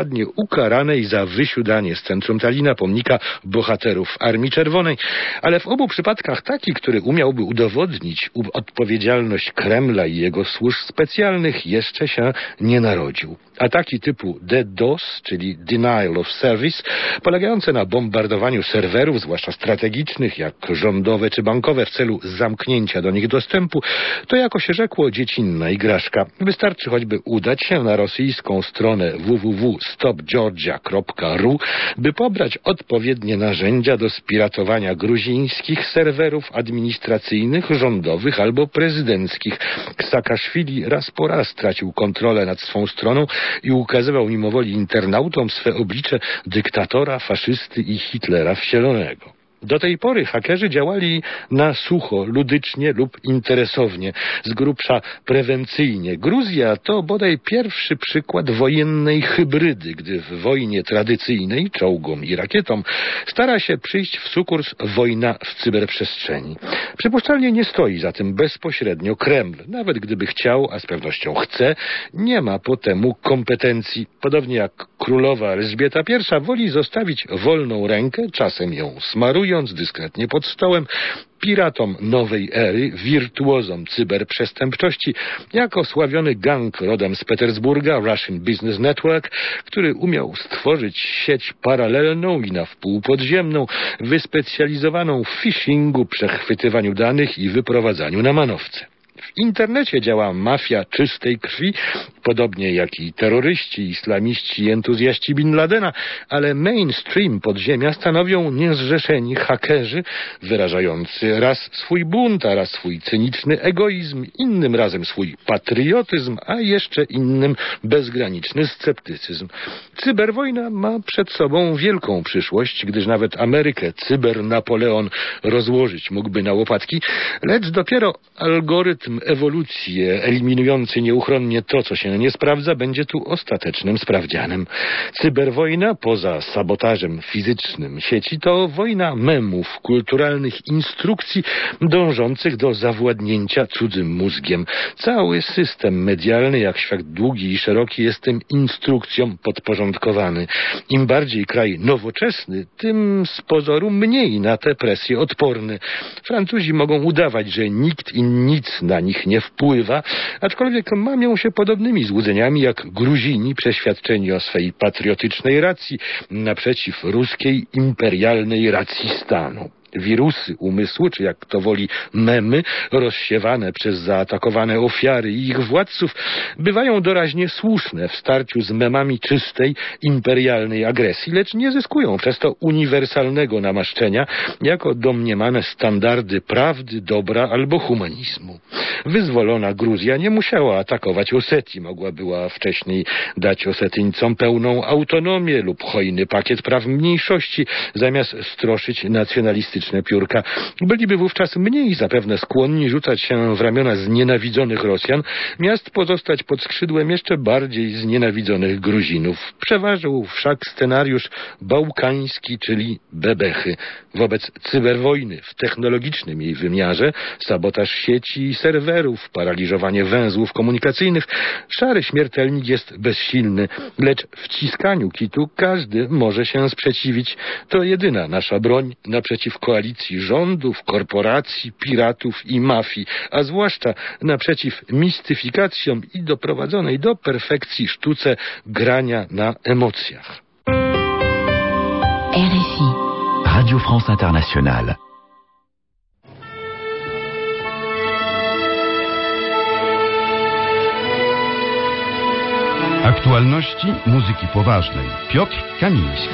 bezwładnie ukaranej za wysiudanie z centrum Talina pomnika bohaterów Armii Czerwonej, ale w obu przypadkach taki, który umiałby udowodnić odpowiedzialność Kremla i jego służb specjalnych, jeszcze się nie narodził. Ataki typu DDoS, czyli Denial of Service, polegające na bombardowaniu serwerów, zwłaszcza strategicznych, jak rządowe czy bankowe, w celu zamknięcia do nich dostępu, to jako się rzekło dziecinna igraszka. Wystarczy choćby udać się na rosyjską stronę www.stopgeorgia.ru, by pobrać odpowiednie narzędzia do spiratowania gruzińskich serwerów administracyjnych, rządowych albo prezydenckich. Saakaszwili raz po raz tracił kontrolę nad swą stroną i ukazywał mimowoli internautom swe oblicze dyktatora, faszysty i Hitlera wcielonego. Do tej pory hakerzy działali na sucho, ludycznie lub interesownie, z grubsza prewencyjnie. Gruzja to bodaj pierwszy przykład wojennej hybrydy, gdy w wojnie tradycyjnej, czołgom i rakietom, stara się przyjść w sukurs wojna w cyberprzestrzeni. Przypuszczalnie nie stoi za tym bezpośrednio Kreml. Nawet gdyby chciał, a z pewnością chce, nie ma po temu kompetencji. Podobnie jak królowa Elżbieta I woli zostawić wolną rękę, czasem ją smaruje, dyskretnie pod stołem, piratom nowej ery, wirtuozom cyberprzestępczości, jak osławiony gang rodem z Petersburga, Russian Business Network, który umiał stworzyć sieć paralelną i na wpół podziemną, wyspecjalizowaną w phishingu, przechwytywaniu danych i wyprowadzaniu na manowce. W internecie działa mafia czystej krwi, podobnie jak i terroryści, islamiści i entuzjaści Bin Ladena, ale mainstream podziemia stanowią niezrzeszeni hakerzy, wyrażający raz swój bunt, a raz swój cyniczny egoizm, innym razem swój patriotyzm, a jeszcze innym bezgraniczny sceptycyzm. Cyberwojna ma przed sobą wielką przyszłość, gdyż nawet Amerykę cybernapoleon rozłożyć mógłby na łopatki, lecz dopiero algorytm ewolucji eliminujący nieuchronnie to, co się nie sprawdza, będzie tu ostatecznym sprawdzianem. Cyberwojna, poza sabotażem fizycznym sieci, to wojna memów, kulturalnych instrukcji dążących do zawładnięcia cudzym mózgiem. Cały system medialny, jak świat długi i szeroki, jest tym instrukcjom podporządkowany. Im bardziej kraj nowoczesny, tym z pozoru mniej na te presje odporny. Francuzi mogą udawać, że nikt i nic na nich nie wpływa, aczkolwiek mamią się podobnymi złudzeniami jak Gruzini przeświadczeni o swej patriotycznej racji naprzeciw ruskiej imperialnej racji stanu. Wirusy umysłu, czy jak to woli memy, rozsiewane przez zaatakowane ofiary i ich władców, bywają doraźnie słuszne w starciu z memami czystej, imperialnej agresji, lecz nie zyskują przez to uniwersalnego namaszczenia jako domniemane standardy prawdy, dobra albo humanizmu. Wyzwolona Gruzja nie musiała atakować Osetii, była wcześniej dać Osetyńcom pełną autonomię lub hojny pakiet praw mniejszości, zamiast stroszyć nacjonalistyczne piórka. Byliby wówczas mniej zapewne skłonni rzucać się w ramiona znienawidzonych Rosjan, miast pozostać pod skrzydłem jeszcze bardziej znienawidzonych Gruzinów. Przeważył wszak scenariusz bałkański, czyli bebechy. Wobec cyberwojny w technologicznym jej wymiarze, sabotaż sieci i serwerów, paraliżowanie węzłów komunikacyjnych, szary śmiertelnik jest bezsilny, lecz wciskaniu kitu każdy może się sprzeciwić. To jedyna nasza broń naprzeciw koalicji rządów, korporacji, piratów i mafii, a zwłaszcza naprzeciw mistyfikacjom i doprowadzonej do perfekcji sztuce grania na emocjach. RFI, Radio France Internationale. Aktualności muzyki poważnej. Piotr Kamiński.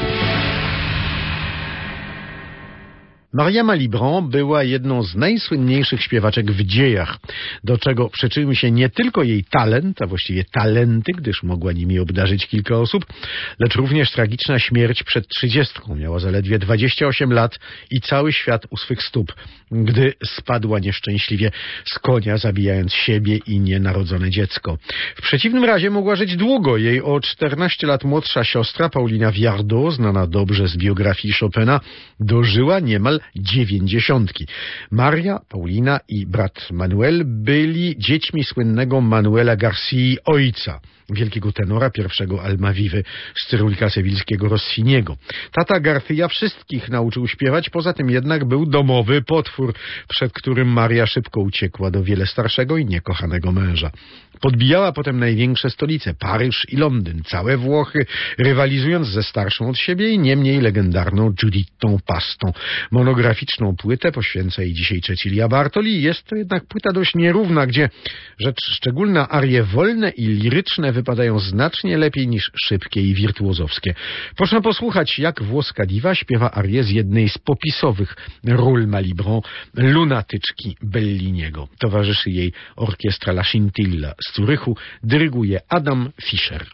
Maria Malibran była jedną z najsłynniejszych śpiewaczek w dziejach, do czego przyczynił się nie tylko jej talent, a właściwie talenty, gdyż mogła nimi obdarzyć kilka osób, lecz również tragiczna śmierć przed 30. Miała zaledwie 28 lat i cały świat u swych stóp, gdy spadła nieszczęśliwie z konia, zabijając siebie i nienarodzone dziecko. W przeciwnym razie mogła żyć długo. Jej o 14 lat młodsza siostra Paulina Viardot, znana dobrze z biografii Chopina, dożyła niemal 90. Maria, Paulina i brat Manuel byli dziećmi słynnego Manuela Garcii ojca. wielkiego tenora pierwszego Almavivy z Cyrulika Sewilskiego Rossiniego. Tata Garcia wszystkich nauczył śpiewać, poza tym jednak był domowy potwór, przed którym Maria szybko uciekła do wiele starszego i niekochanego męża. Podbijała potem największe stolice, Paryż i Londyn, całe Włochy, rywalizując ze starszą od siebie i nie mniej legendarną Giudittą Pastą. Monograficzną płytę poświęca jej dzisiaj Cecilia Bartoli. Jest to jednak płyta dość nierówna, gdzie rzecz szczególna arie wolne i liryczne wypadają znacznie lepiej niż szybkie i wirtuozowskie. Proszę posłuchać, jak włoska diwa śpiewa arię z jednej z popisowych ról Malibran, Lunatyczki Belliniego. Towarzyszy jej orkiestra La Scintilla z Zurychu, dyryguje Adam Fischer.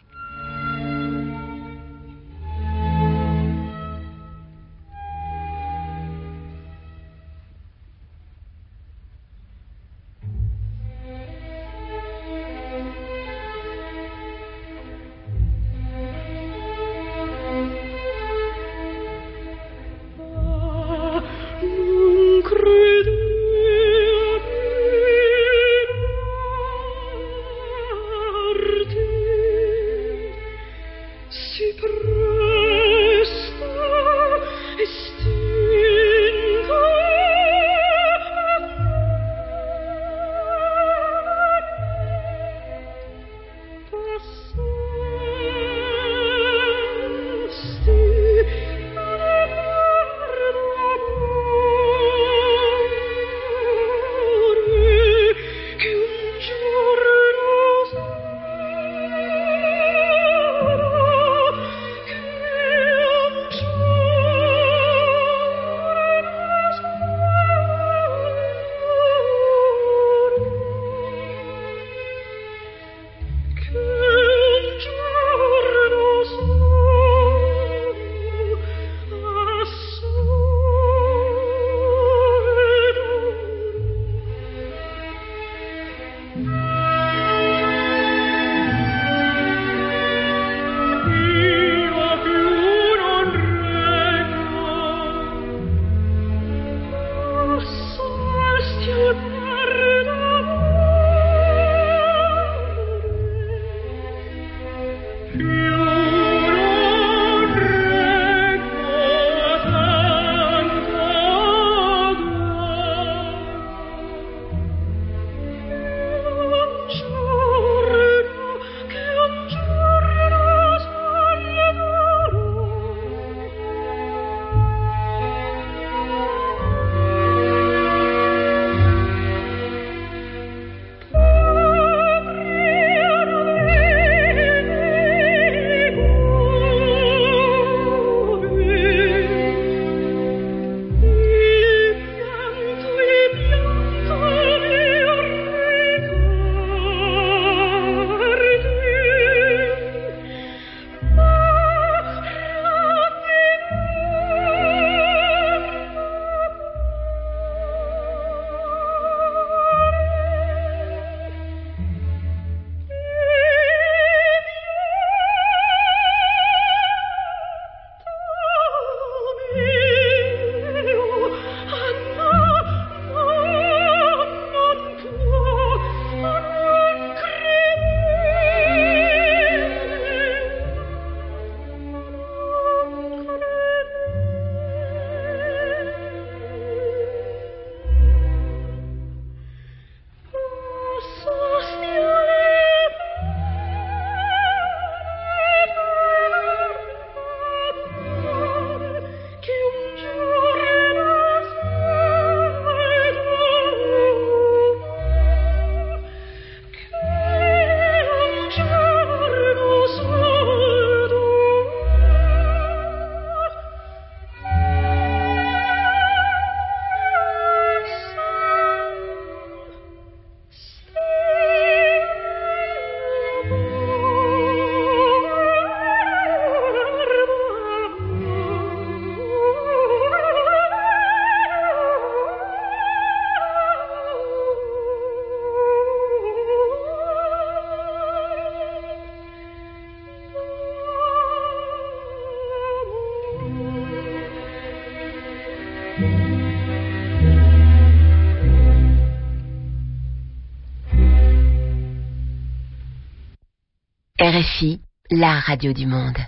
RFI, la radio du monde.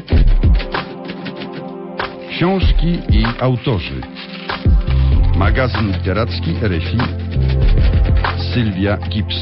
Książki i autorzy. Magazyn literacki RFI. Sylwia Gibbs.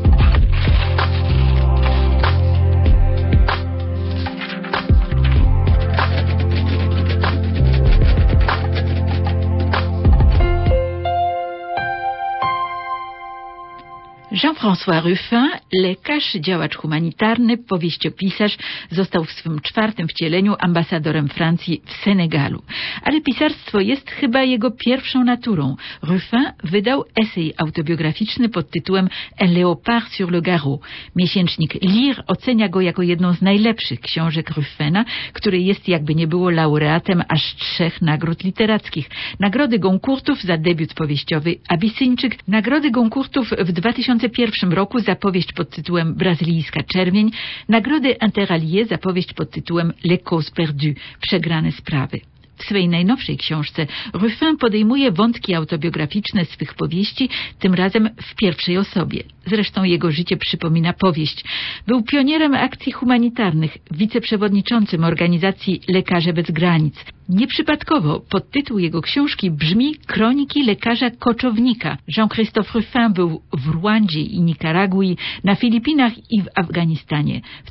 Jean-François Ruffin, lekarz, działacz humanitarny, powieściopisarz, został w swym 4. wcieleniu ambasadorem Francji w Senegalu. Ale pisarstwo jest chyba jego pierwszą naturą. Ruffin wydał esej autobiograficzny pod tytułem Un léopard sur le garrot. Miesięcznik Lire ocenia go jako jedną z najlepszych książek Ruffina, który jest jakby nie było laureatem aż 3 nagród literackich. Nagrody Goncourtów za debiut powieściowy Abisyńczyk, nagrody Goncourtów w 2001 roku za powieść pod tytułem Brazylijska czerwień, nagrody Interallié za powieść pod tytułem Les causes perdues, przegrane sprawy. W swej najnowszej książce Ruffin podejmuje wątki autobiograficzne swych powieści, tym razem w pierwszej osobie. Zresztą jego życie przypomina powieść. Był pionierem akcji humanitarnych, wiceprzewodniczącym organizacji Lekarze Bez Granic. Nieprzypadkowo podtytuł jego książki brzmi Kroniki lekarza koczownika. Jean-Christophe Ruffin był w Rwandzie i Nikaragui, na Filipinach i w Afganistanie. W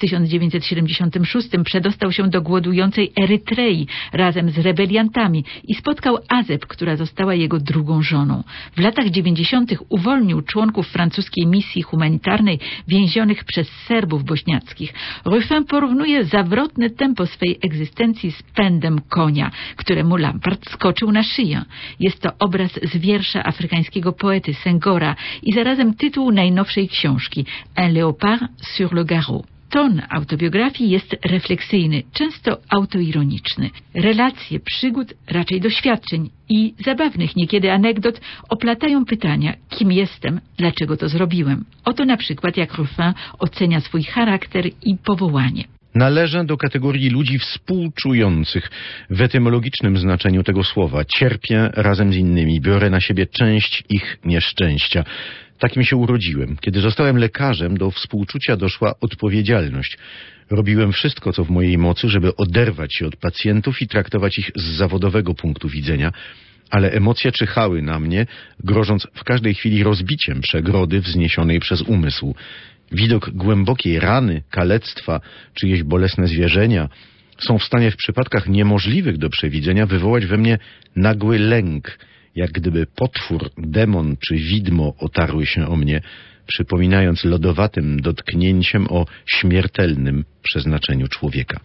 1976 przedostał się do głodującej Erytrei razem z rebeliantami i spotkał Azeb, która została jego drugą żoną. W latach 90. uwolnił członków francuskiej misji humanitarnej więzionych przez Serbów bośniackich. Ruffin porównuje zawrotne tempo swej egzystencji z pędem konia, któremu Lampart skoczył na szyję. Jest to obraz z wiersza afrykańskiego poety Sengora i zarazem tytuł najnowszej książki Un léopard sur le garrot. Ton autobiografii jest refleksyjny, często autoironiczny. Relacje przygód, raczej doświadczeń i zabawnych niekiedy anegdot oplatają pytania, kim jestem, dlaczego to zrobiłem. Oto na przykład jak Ruffin ocenia swój charakter i powołanie. Należę do kategorii ludzi współczujących w etymologicznym znaczeniu tego słowa. Cierpię razem z innymi, biorę na siebie część ich nieszczęścia. Takim się urodziłem. Kiedy zostałem lekarzem, do współczucia doszła odpowiedzialność. Robiłem wszystko, co w mojej mocy, żeby oderwać się od pacjentów i traktować ich z zawodowego punktu widzenia, ale emocje czyhały na mnie, grożąc w każdej chwili rozbiciem przegrody wzniesionej przez umysł. Widok głębokiej rany, kalectwa, czyjeś bolesne zwierzenia są w stanie w przypadkach niemożliwych do przewidzenia wywołać we mnie nagły lęk, jak gdyby potwór, demon czy widmo otarły się o mnie, przypominając lodowatym dotknięciem o śmiertelnym przeznaczeniu człowieka.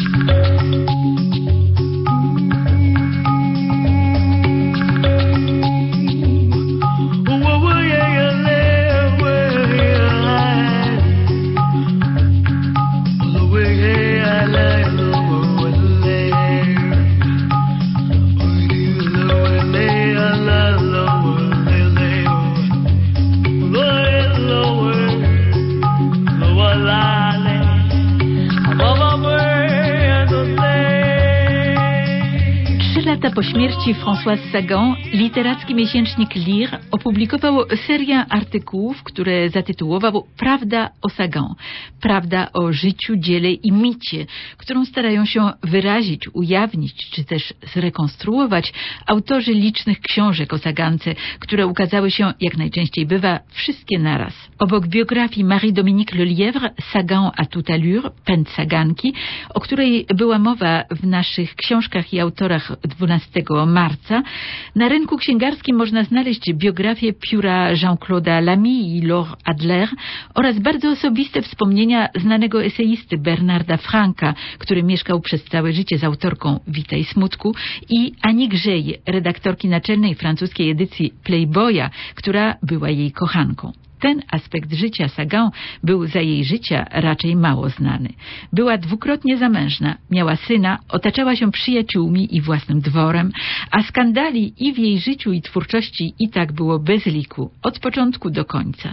Po śmierci Françoise Sagan literacki miesięcznik Lire opublikował serię artykułów, które zatytułował Prawda o Sagan. Prawda o życiu, dziele i micie, którą starają się wyrazić, ujawnić czy też zrekonstruować autorzy licznych książek o Sagance, które ukazały się, jak najczęściej bywa, wszystkie naraz. Obok biografii Marie-Dominique Lelièvre, Sagan à toute allure, pęd Saganki, o której była mowa w naszych książkach i autorach 12 marca, na rynku księgarskim można znaleźć biografię pióra Jean-Claude'a Lamy i Laure Adler oraz bardzo osobiste wspomnienia znanego eseisty Bernarda Franka, który mieszkał przez całe życie z autorką Wita i Smutku, i Annie Grzej, redaktorki naczelnej francuskiej edycji Playboya, która była jej kochanką. Ten aspekt życia Sagan był za jej życia raczej mało znany. Była dwukrotnie zamężna, miała syna, otaczała się przyjaciółmi i własnym dworem, a skandali i w jej życiu i twórczości i tak było bez liku, od początku do końca.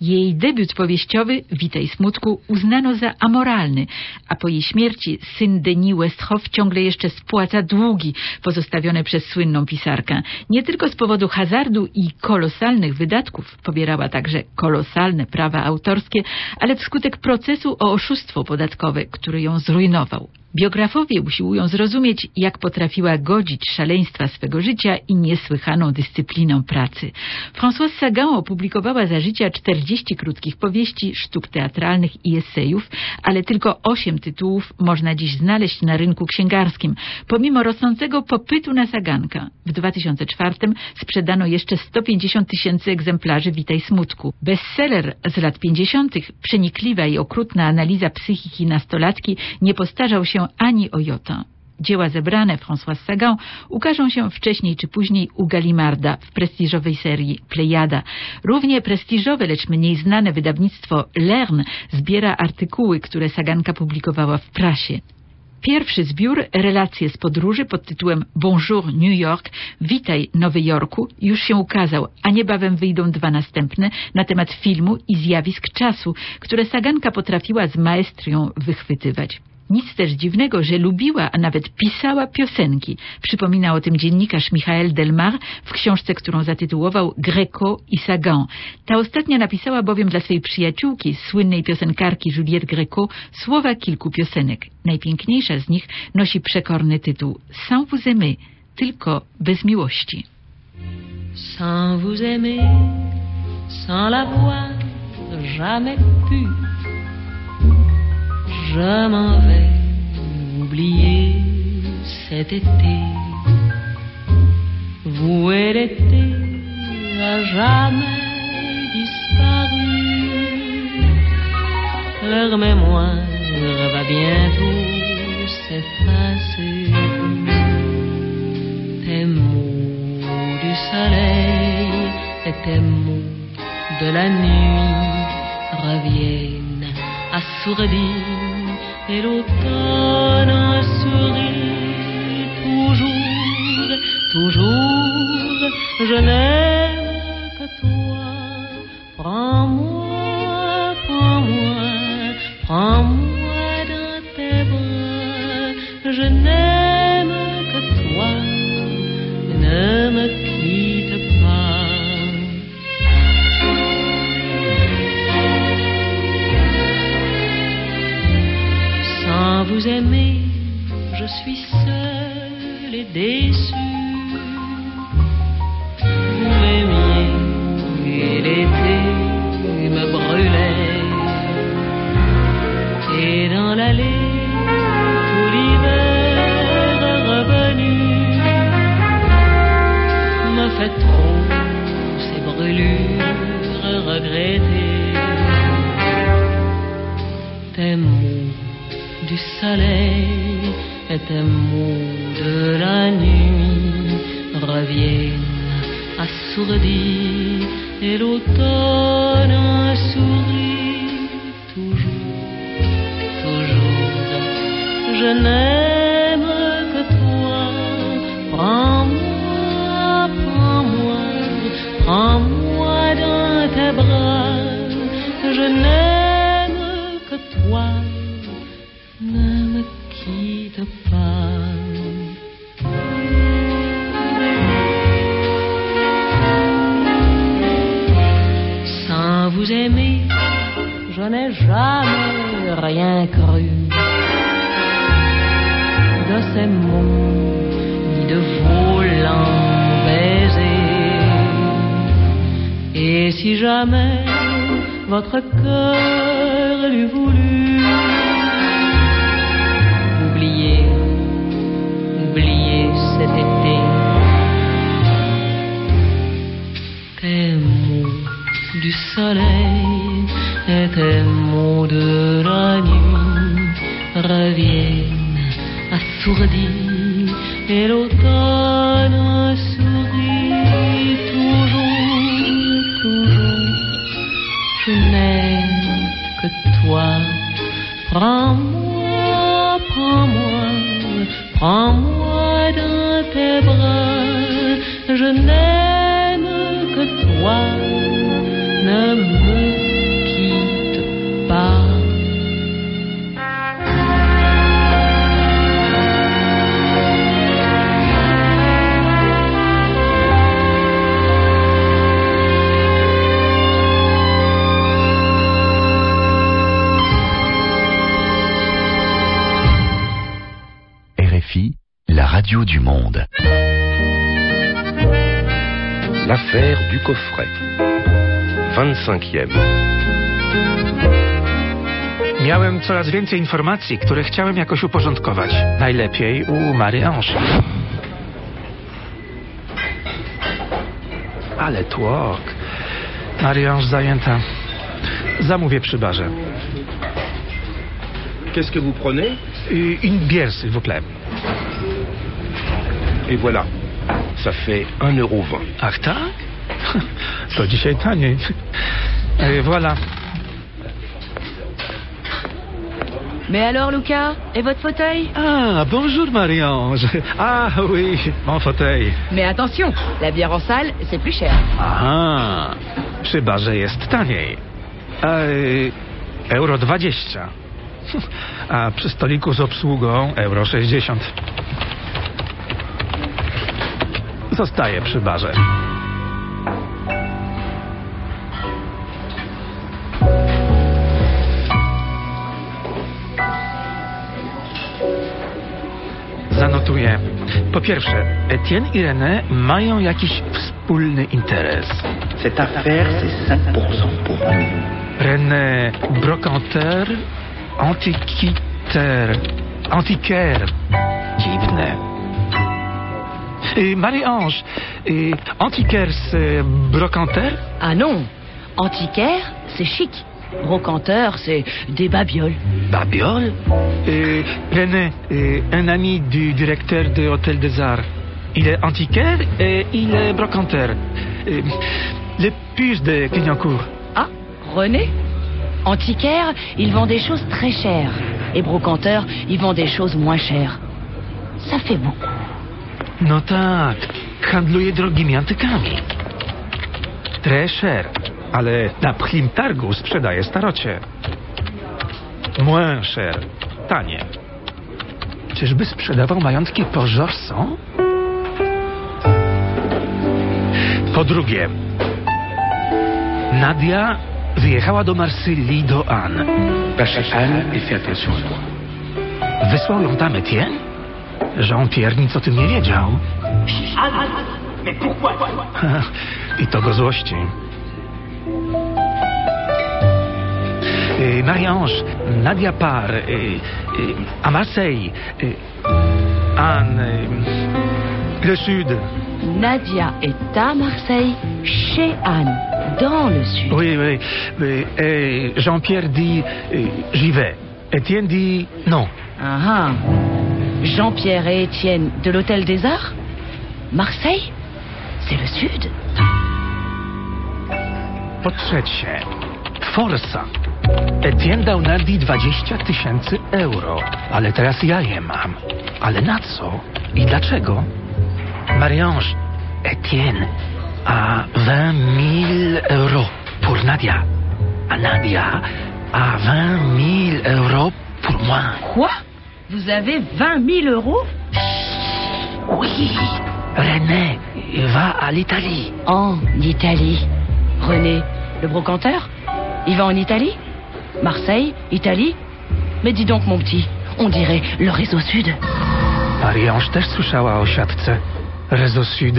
Jej debiut powieściowy Witaj smutku uznano za amoralny, a po jej śmierci syn Denis Westhoff ciągle jeszcze spłaca długi pozostawione przez słynną pisarkę. Nie tylko z powodu hazardu i kolosalnych wydatków pobierała także kolosalne prawa autorskie, ale wskutek procesu o oszustwo podatkowe, który ją zrujnował. Biografowie usiłują zrozumieć, jak potrafiła godzić szaleństwa swego życia i niesłychaną dyscypliną pracy. Françoise Sagan opublikowała za życia 40 krótkich powieści, sztuk teatralnych i esejów, ale tylko 8 tytułów można dziś znaleźć na rynku księgarskim, pomimo rosnącego popytu na Saganka. W 2004 sprzedano jeszcze 150 000 egzemplarzy Witaj smutku. Bestseller z lat 50., przenikliwa i okrutna analiza psychiki nastolatki nie postarzał się ani o jota. Dzieła zebrane Françoise Sagan ukażą się wcześniej czy później u Gallimarda w prestiżowej serii Plejada. Równie prestiżowe, lecz mniej znane wydawnictwo Lern zbiera artykuły, które Saganka publikowała w prasie. Pierwszy zbiór, relacje z podróży pod tytułem Bonjour New York, Witaj Nowy Jorku, już się ukazał, a niebawem wyjdą 2 następne na temat filmu i zjawisk czasu, które Saganka potrafiła z maestrią wychwytywać. Nic też dziwnego, że lubiła, a nawet pisała piosenki. Przypomina o tym dziennikarz Michael Delmar w książce, którą zatytułował Greco i Sagan. Ta ostatnia napisała bowiem dla swej przyjaciółki, słynnej piosenkarki Juliette Greco, słowa kilku piosenek. Najpiękniejsza z nich nosi przekorny tytuł Sans vous aimer, tylko bez miłości. Sans vous aimer, sans l'avoir jamais pu, je m'en vais oublier cet été, voué l'été à jamais disparu. Leur mémoire va bientôt s'effacer. Tes mots du soleil et tes mots de la nuit reviennent assourdis. Et l'automne sourit toujours, toujours, je n'aime que toi. Prends-moi, prends-moi, prends-moi dans tes bras. Je n'aime que toi, ne me quitte pas. Sans vous aimer, je suis seule et déçue. Vous m'aimiez et l'été me brûlait. Et dans l'allée, tout l'hiver revenu me fait trop ces brûlures regretter. Tes mots du soleil et tes mots de la nuit reviennent assourdis et l'automne sourit toujours, toujours. Je n'aime que toi. Prends-moi, prends-moi, prends-moi dans tes bras. Je n'aime que toi. Ne me quitte pas. Sans vous aimer, je n'ai jamais rien cru de ces mots ni de vos lents baisers. Et si jamais votre cœur l'eût voulu, oubliez cet été. Tes mots du soleil et tes mots de la nuit reviennent assourdis et l'automne sourit toujours, toujours. Je n'aime que toi. Prends-moi, prends-moi, prends-moi dans tes bras. Je n'aime que toi. Ne me la radio du monde. L'affaire du coffret. 25e. Miałem coraz więcej informacji, które chciałem jakoś uporządkować. Najlepiej u Marie-Ange. Ale tłok. Marie-Ange zajęta. Zamówię przy barze. Qu'est-ce que vous prenez? Une bière, s'il vous plaît. Et voilà. Ça fait 1,20 €. Ach tak? To dzisiaj taniej. Voilà. Mais alors, Luca, et votre fauteuil? Ah, bonjour Marie-Ange. Ah oui, mon fauteuil. Mais attention, la bière en salle, c'est plus cher. Aha, przy barze jest taniej. Euro 20. A przy stoliku z obsługą euro 60. Zostaję przy barze. Zanotuję. Po pierwsze, Etienne i René mają jakiś wspólny interes. Cette affaire, c'est 5% pour nous. René, brocanteur, antiquaire. Dziwne. Marie-Ange, antiquaire, c'est brocanteur? Ah non, antiquaire, c'est chic. Brocanteur, c'est des babioles. Babioles? René, un ami du directeur de l'Hôtel des Arts. Il est antiquaire et il est brocanteur. Les puces de Clignancourt. Ah, René? Antiquaire, il vend des choses très chères. Et brocanteur, il vend des choses moins chères. Ça fait beaucoup. No tak, handluje drogimi antykami. Très cher, ale na pchlim targu sprzedaje starocie. Moins cher, tanie. Czyżby sprzedawał majątki po Georson? Po drugie, Nadia wyjechała do Marsylii do Anne. Chez Anne et fais attention à toi. Wysłał ją tam Etienne? Jean-Pierre nic o tym nie wiedział. Mais pourquoi? I to go złości. Marie-Ange, Nadia part à Marseille. Anne, le sud. Nadia est à Marseille, chez Anne, dans le sud. Oui. Et Jean-Pierre dit j'y vais. Etienne dit non. Ah. Jean-Pierre et Étienne de l'Hôtel des Arts? Marseille? C'est le sud. Po trzecie, forsa. Etienne dał Nadii 20 000 euro, ale teraz ja je mam. Ale na co i dlaczego? Marie-Ange, Etienne a 20 000 euros pour Nadia. A Nadia a 20 000 euros pour moi. Quoi? Vous avez 20 000 euros? Oui. René va à l'Italie. En Italie. René, le brocanteur? Il va en Italie? Marseille? Italie? Mais dis donc, mon petit, on dirait le réseau sud. Marie-Ange też słyszała o siatce. Réseau Sud.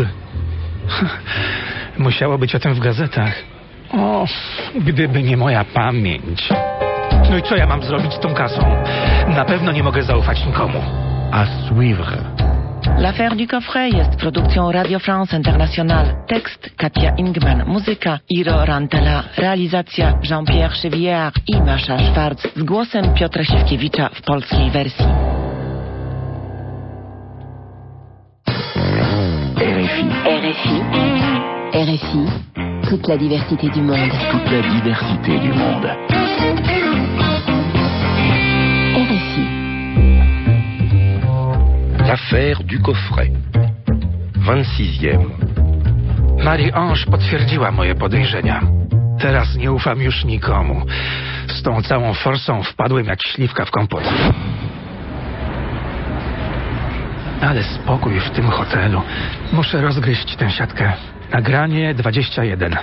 Musiało być o tym w gazetach. O, gdyby nie moja pamięć. No i co ja mam zrobić z tą kasą? Na pewno nie mogę zaufać nikomu. À suivre. L'affaire du coffret jest produkcją Radio France Internationale. Tekst Katia Ingman, muzyka Iro Rantela, realizacja Jean-Pierre Chevillard i Masza Schwarz z głosem Piotra Siewkiewicza w polskiej wersji. RFI, toute la diversité du monde. Toute la diversité du monde. RFI. L'affaire du coffret. 26e. Marie-Ange potwierdziła moje podejrzenia. Teraz nie ufam już nikomu. Z tą całą forsą wpadłem jak śliwka w kompot. Ale spokój w tym hotelu. Muszę rozgryźć tę siatkę. Nagranie 21.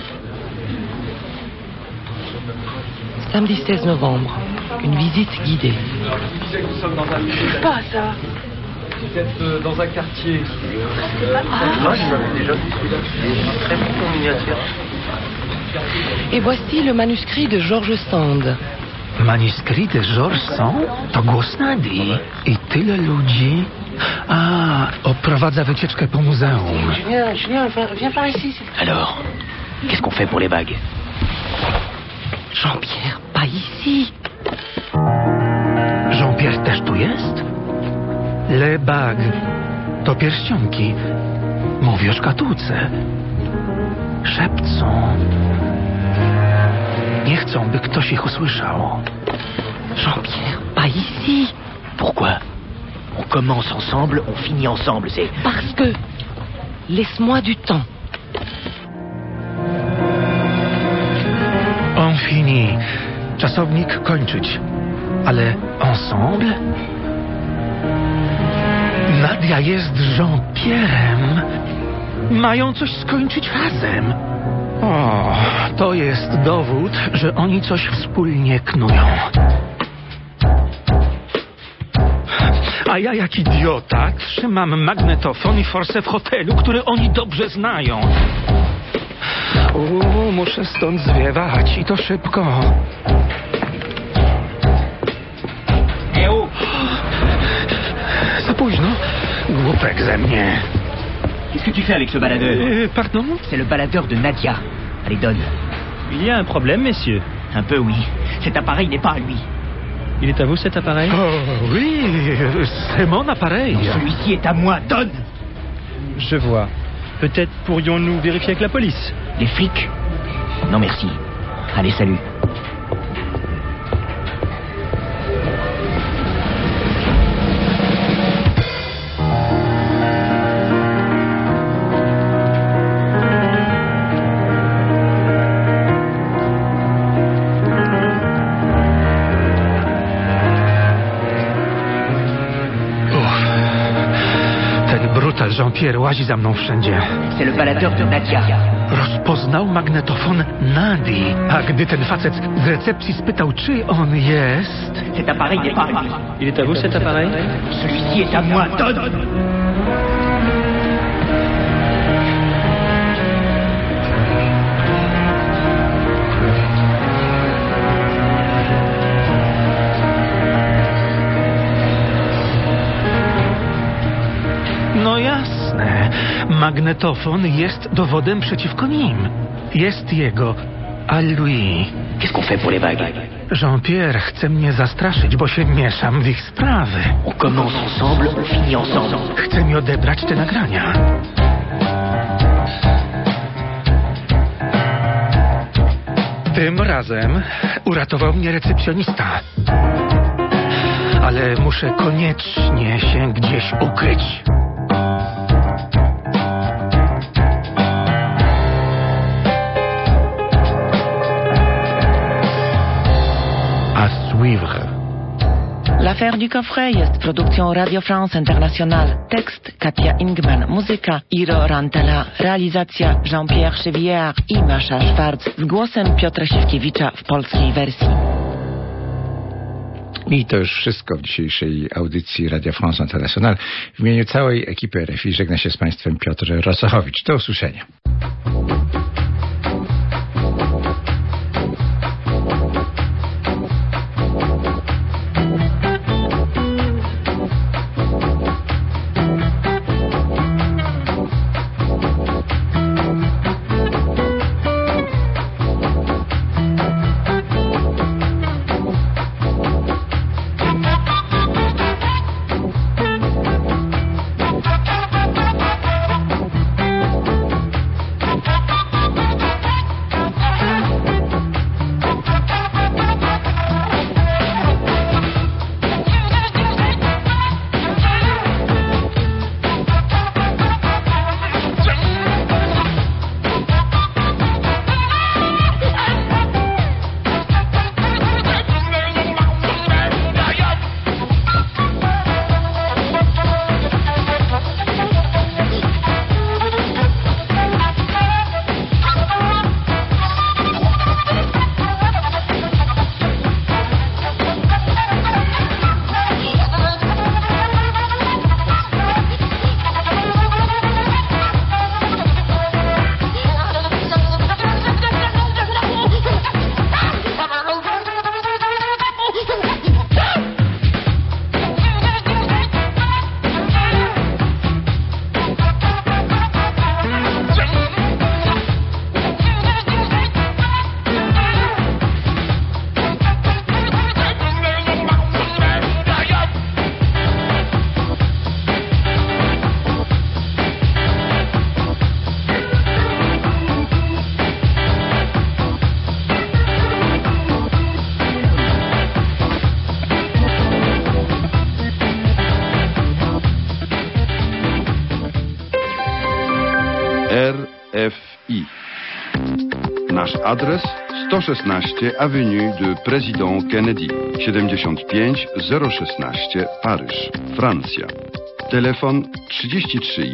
Samedi 16 novembre. Une visite guidée. Pas ça. Vous êtes dans un quartier. Moi, je l'avais déjà vu celui-là. Très bon miniature. Et voici le manuscrit de George Sand. Manuskryt George Sand? To głos Nadii. I tyle ludzi. A, oprowadza wycieczkę po muzeum. Julien, viens par ici. Alors, qu'est-ce qu'on fait pour les bagues? Jean-Pierre, pas ici. Jean-Pierre też tu jest? Les bagues. To pierścionki. Mówi o szkatułce. Szepcą. Nie chcą, by ktoś ich usłyszał. Jean-Pierre, pas ici. Pourquoi? On commence ensemble, on finit ensemble, c'est... Parce que... Laisse-moi du temps. On finit. Czasownik kończyć. Ale ensemble? Nadia jest Jean-Pierre'em. Mają coś skończyć razem. O, to jest dowód, że oni coś wspólnie knują. A ja jak idiota trzymam magnetofon i forsę w hotelu, który oni dobrze znają. Muszę stąd zwiewać i to szybko. Za późno. Głupek ze mnie. Qu'est-ce que tu fais avec ce baladeur? Pardon? C'est le baladeur de Nadia. Allez, donne. Il y a un problème, messieurs. Un peu, oui. Cet appareil n'est pas à lui. Il est à vous, cet appareil? Oh, oui, c'est mon appareil. Non, celui-ci est à moi. Donne. Je vois. Peut-être pourrions-nous vérifier avec la police? Les flics? Non, merci. Allez, salut. Jean-Pierre łazi za mną wszędzie. C'est le baladeur de Nadia. Rozpoznał magnetofon Nadii. A gdy ten facet z recepcji spytał, czy on jest... Cet appareil n'est pas à lui. Il est à vous, cet appareil? Celui-ci est à moi. Donne. No jasne. Magnetofon jest dowodem przeciwko nim. Jest jego. A lui. Qu'est-ce qu'on fait pour les bagues? Jean-Pierre chce mnie zastraszyć, bo się mieszam w ich sprawy. On commence ensemble, on finit ensemble. Chce mi odebrać te nagrania. Tym razem uratował mnie recepcjonista. Ale muszę koniecznie się gdzieś ukryć. L'affaire du coffret jest produkcją Radio France International. Tekst Katia Ingman, muzyka Iro Rantala, realizacja Jean-Pierre Chevillard i Masza Szwarc z głosem Piotra Siwkiewicza w polskiej wersji. I to już wszystko w dzisiejszej audycji Radio France International. W imieniu całej ekipy RFI żegna się z Państwem Piotr Rosochowicz. Do usłyszenia. I. Nasz adres 116 Avenue de Président Kennedy 75 016 Paryż, Francja. Telefon 33